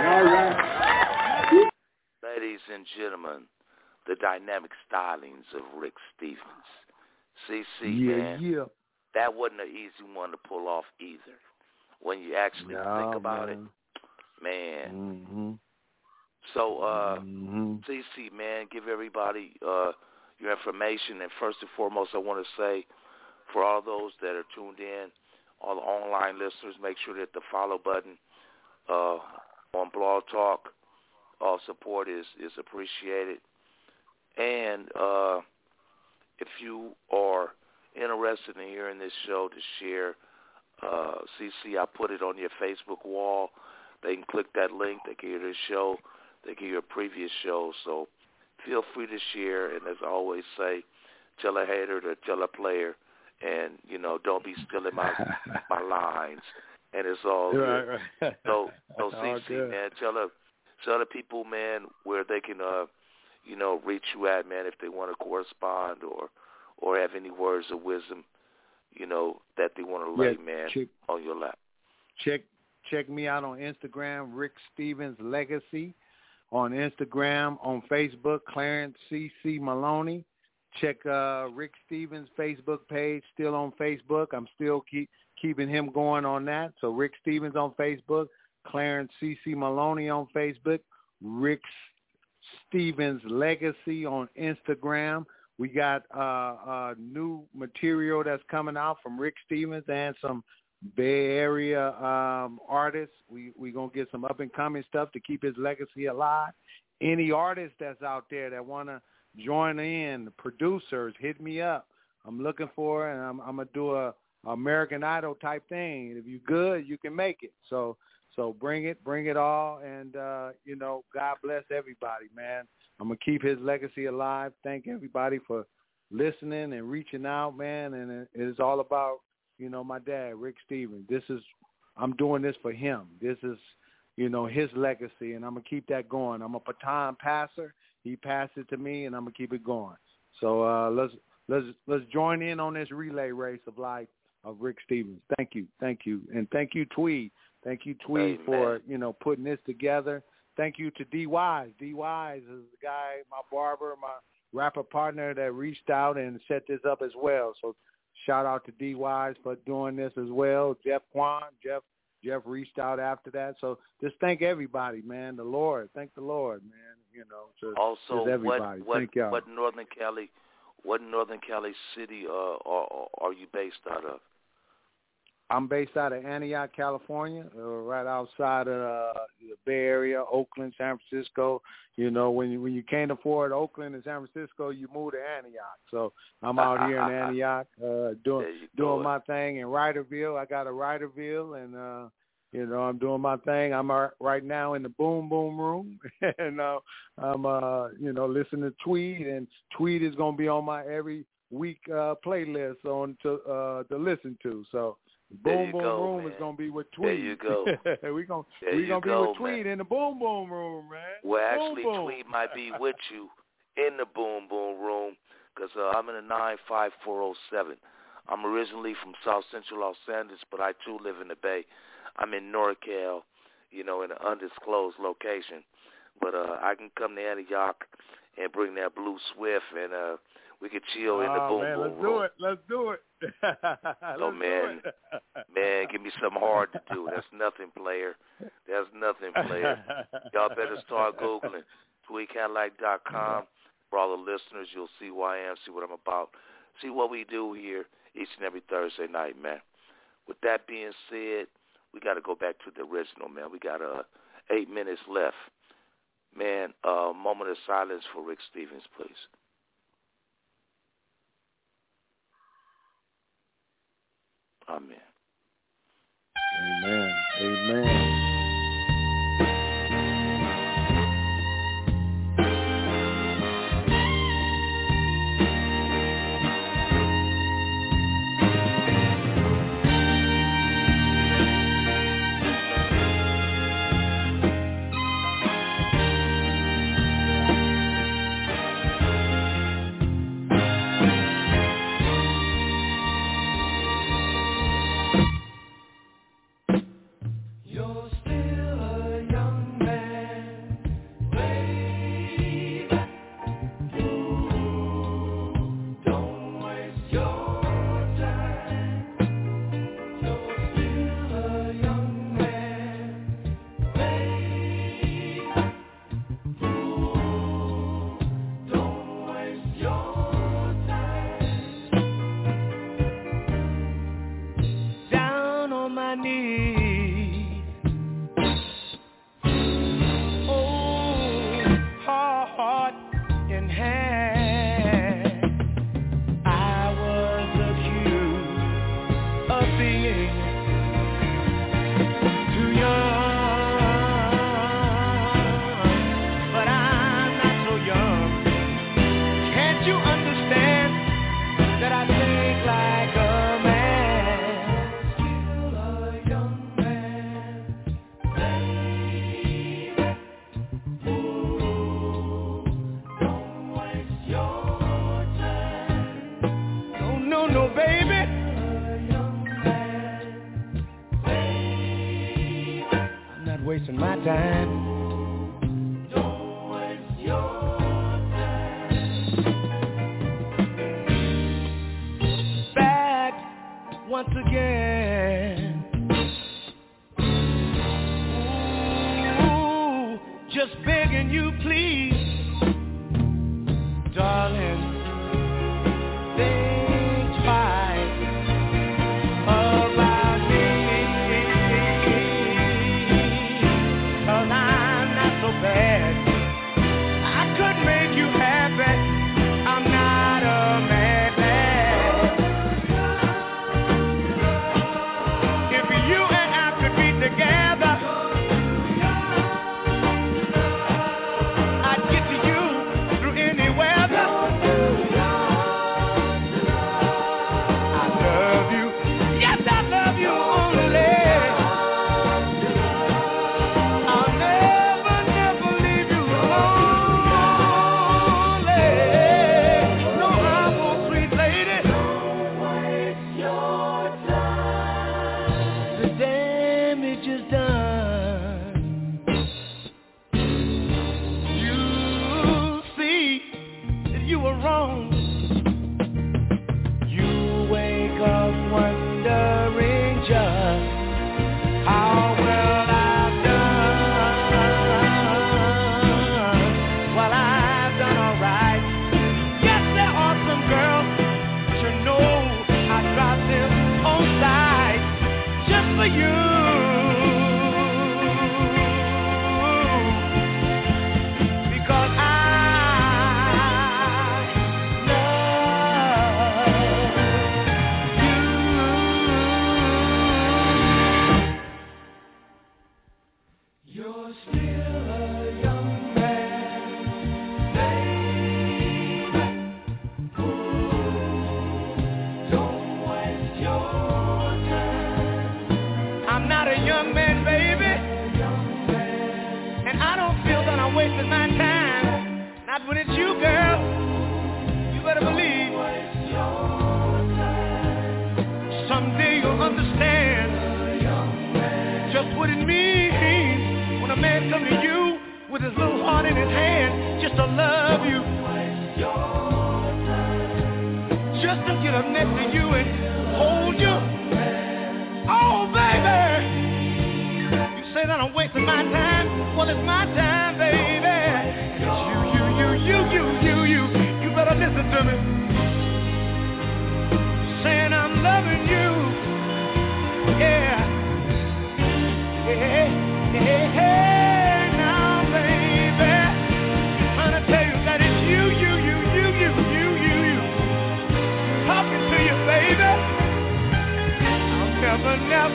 right. Ladies and gentlemen, the dynamic stylings of Rick Stevens. CC, man, that wasn't an easy one to pull off either. When you actually think about it, man. Mm-hmm. So, CC, man, give everybody your information. And first and foremost, I want to say, for all those that are tuned in, all the online listeners, make sure that the follow button on Blog Talk, all support is appreciated. And if you are interested in hearing this show to share, CC, I put it on your Facebook wall. They can click that link. They can hear this show. They can hear previous shows. So feel free to share. And as I always say, tell a hater to tell a player. And, you know, don't be stealing my lines. And it's all good. Right. So CC, man, tell the people, man, where they can, you know, reach you at, man, if they want to correspond or have any words of wisdom, you know, that they want to lay, man, on your lap. Check me out on Instagram, Rick Stevens Legacy. On Instagram, on Facebook, Clarence C.C. Maloney. Check Rick Stevens' Facebook page, still on Facebook. I'm still keeping him going on that. So Rick Stevens on Facebook, Clarence C.C. Maloney on Facebook, Rick Stevens Legacy on Instagram. We got new material that's coming out from Rick Stevens and some Bay Area artists. We going to get some up-and-coming stuff to keep his legacy alive. Any artists that's out there that want to join in, producers, hit me up. I'm looking for it, and I'm going to do a American Idol type thing. If you're good, you can make it. So bring it all, and, you know, God bless everybody, man. I'm going to keep his legacy alive. Thank everybody for listening and reaching out, man, and it is all about, you know, my dad, Rick Stevens. I'm doing this for him. This is, you know, his legacy, and I'm going to keep that going. I'm a baton passer. He passed it to me, and I'm going to keep it going. So let's join in on this relay race of life of Rick Stevens. Thank you. And thank you, Tweed. Thank you, Tweed, for, you know, putting this together. Thank you to D. Wise. D. Wise is the guy, my barber, my rapper partner that reached out and set this up as well. So shout out to D. Wise for doing this as well. Jeff Kwan, Jeff reached out after that. So just thank everybody, man. The Lord, thank the Lord, man. You know, also everybody. Thank y'all. What Northern Cali city are you based out of? I'm based out of Antioch, California, right outside of the Bay Area, Oakland, San Francisco. You know, when you can't afford Oakland and San Francisco, you move to Antioch. So I'm out here in Antioch doing my thing in Ryderville. I got a Ryderville, and you know, I'm doing my thing. I'm right now in the Boom Boom Room, and I'm you know, listening to Tweed, and Tweed is gonna be on my every week playlist to listen to. So. Boom Boom Room man. Is gonna be with Tweed. There you go. we gonna be with Tweed in the Boom Boom Room, man. Well, actually, Tweed might be with you in the Boom Boom Room because I'm in a 95407. I'm originally from South Central Los Angeles, but I too live in the Bay. I'm in NorCal, you know, in an undisclosed location. But I can come to Antioch and bring that Blue Swift, and we could chill in the Boom Boom Room. Let's do it. So, man, give me something hard to do. That's nothing, player. Y'all better start Googling TweedCadillac.com. For all the listeners, you'll see who I am, see what I'm about, see what we do here each and every Thursday night, man. With that being said, we got to go back to the original, man. We got 8 minutes left. Man, moment of silence for Rick Stevens, please. Amen. Amen. Amen. Your I need. Oh, heart in hand. I was accused of being too young, but I'm not so young. Can't you understand that I think like a man? Still a young man, baby. Ooh, don't waste your time. No, no, baby. Wasting my time. Don't waste your time. Back once again. Ooh, just begging you, please, darling, think twice about me. Bad. I could make you happy. I'm not a madman. If you and I could be together, I'd get to you through any weather. I love you. Yes, I love you only. Wondering just how well I've done. Well, I've done all right. Yes, there are some girls, but you know I drop them on side just for you. Because I when it's you, girl, you better believe someday you'll understand just what it means when a man comes to you with his little heart in his hand just to love you, just to get up next to you and hold you. Oh, baby, you say that I'm wasting my time. Well, it's my time, baby. You better listen to me. Saying I'm loving you. Yeah. Hey, now, baby. Trying to tell you that it's you. Talking to you, baby. I'll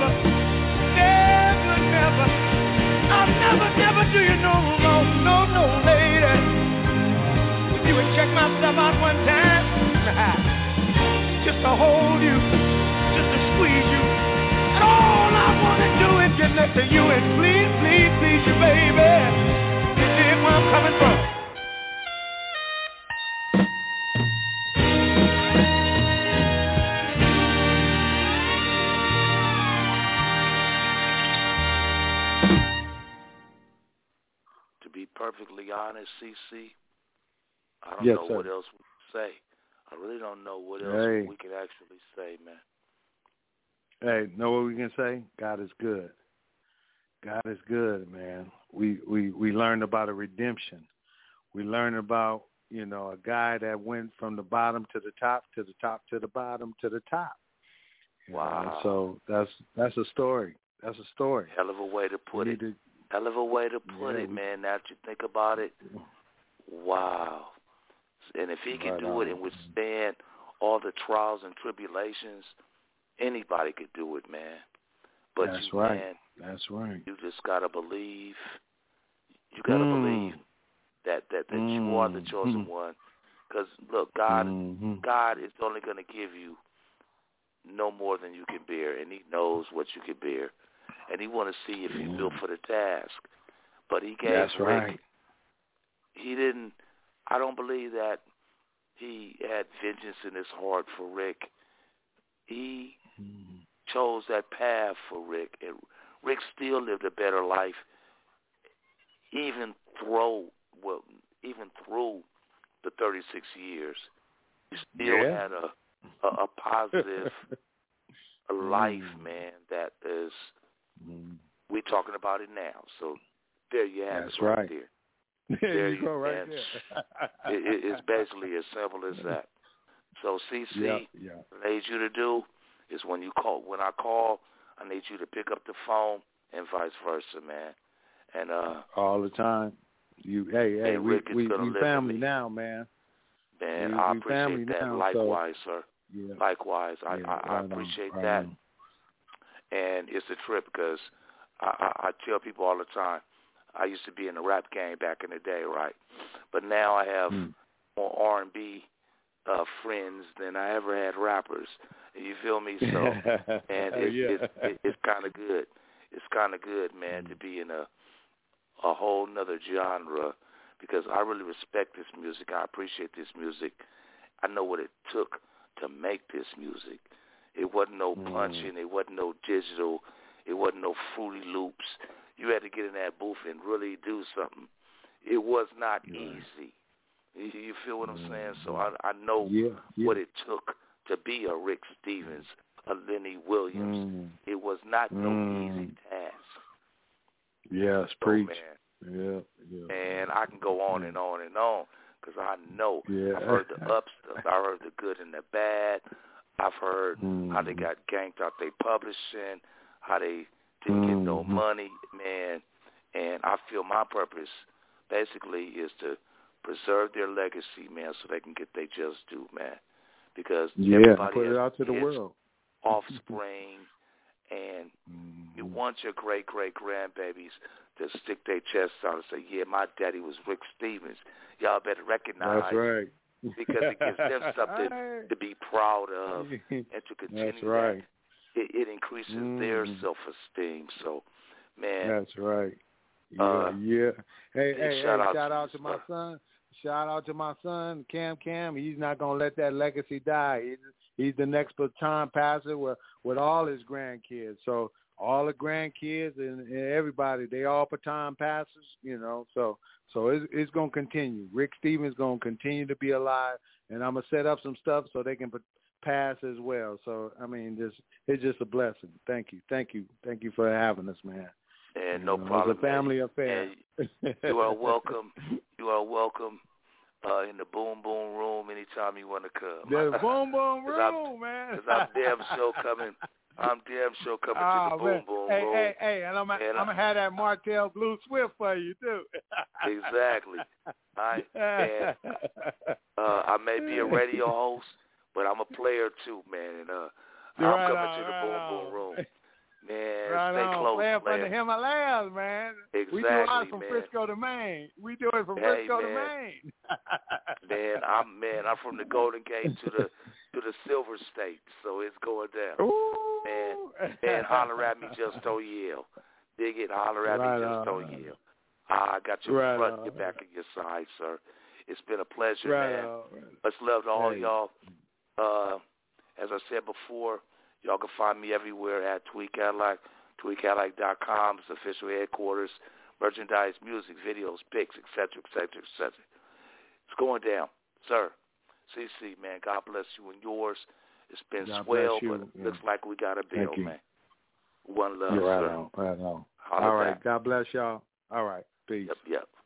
never do you no wrong. No, lady. You would check myself out one time, just to hold you, just to squeeze you. And all I want to do is get next to you and please you, baby. You dig where I'm coming from? To be perfectly honest, CC, I don't yes, know sir. what else we can say. I really don't know what else we can actually say, man. Hey, know what we can say? God is good. God is good, man. We learned about a redemption. We learned about, a guy that went from the bottom to the top, to the top, to the bottom, to the top. Wow. So that's a story. That's a story. Hell of a way to put it. Hell of a way to put it, man. Now that you think about it, wow. And if he can do it and withstand all the trials and tribulations, anybody could do it, man. But That's you, right. man, That's right. you just gotta believe. You gotta believe that you are the chosen one. Because look, God is only gonna give you no more than you can bear, and He knows what you can bear, and He want to see if you're built for the task. But He gave That's Rick. Right. He didn't. I don't believe that He had vengeance in His heart for Rick. He chose that path for Rick, and Rick still lived a better life, even through the 36 years. He still had a positive life, man. That is, we're talking about it now. So there you have That's it right right. there. There you go, right there. It's basically as simple as that. So CC, what I need you to do is when I call, I need you to pick up the phone and vice versa, man. And all the time. We family now, man. Man, I appreciate that. Now, Likewise, sir. Yeah. Likewise, I appreciate that. And it's a trip because I tell people all the time, I used to be in the rap game back in the day, right? But now I have more R&B friends than I ever had rappers. You feel me? So, and it's kind of good. It's kind of good, man, to be in a whole nother genre because I really respect this music. I appreciate this music. I know what it took to make this music. It wasn't no punching. It wasn't no digital. It wasn't no Fruity Loops. You had to get in that booth and really do something. It was not easy. You feel what I'm saying? So I know what it took to be a Rick Stevens, a Lenny Williams. It was not no easy task. Yes, preach. Man. And I can go on and on and on because I know. I've heard the ups, I heard the good and the bad. I've heard how they got ganked out their publishing, how they didn't get no money, man. And I feel my purpose basically is to preserve their legacy, man, so they can get their just due, man. Because everybody put has it out to the kids, world. offspring, and you want your great-great-grandbabies to stick their chests out and say, yeah, my daddy was Rick Stevens. Y'all better recognize That's right. because it gives them something to be proud of and to continue That's right. that. It increases their self-esteem. So, man. That's right. Hey, shout out to my son. Shout out to my son, Cam. He's not going to let that legacy die. He's the next baton passer with all his grandkids. So all the grandkids and everybody, they all baton passers, So it's going to continue. Rick Stevens going to continue to be alive, and I'm going to set up some stuff so they can pass as well. So, I mean, it's just a blessing. Thank you for having us, man. And no problem. It's a family affair. You are welcome. You are welcome in the Boom Boom Room anytime you want to come. The Boom Boom Room, man. Because I'm damn sure coming to the Boom Boom Room. Hey, and I'm going to have that Martell Blue Swift for you, too. Exactly. I may be a radio host, but I'm a player, too, man. And I'm coming to the Boom Boom Room. Man, stay close, playing from the Himalayas, man. Exactly, we do ours from man. Frisco to Maine. We do it from Frisco to Maine. I'm from the Golden Gate to the Silver State, so it's going down. Ooh. Man, holler at me, just don't yell. Dig it, holler at me, just don't yell. I got your front, your back, and your side, sir. It's been a pleasure, man. Much love to all y'all. As I said before, y'all can find me everywhere at Tweed Cadillac, tweedcadillac.com. It's official headquarters, merchandise, music, videos, pics, etc., etc., etc. It's going down. Sir, CC, man, God bless you and yours. It's been swell, but it looks like we got a bill, man. One love, You're sir. Right on. All right. God bless y'all. All right. Peace. Yep.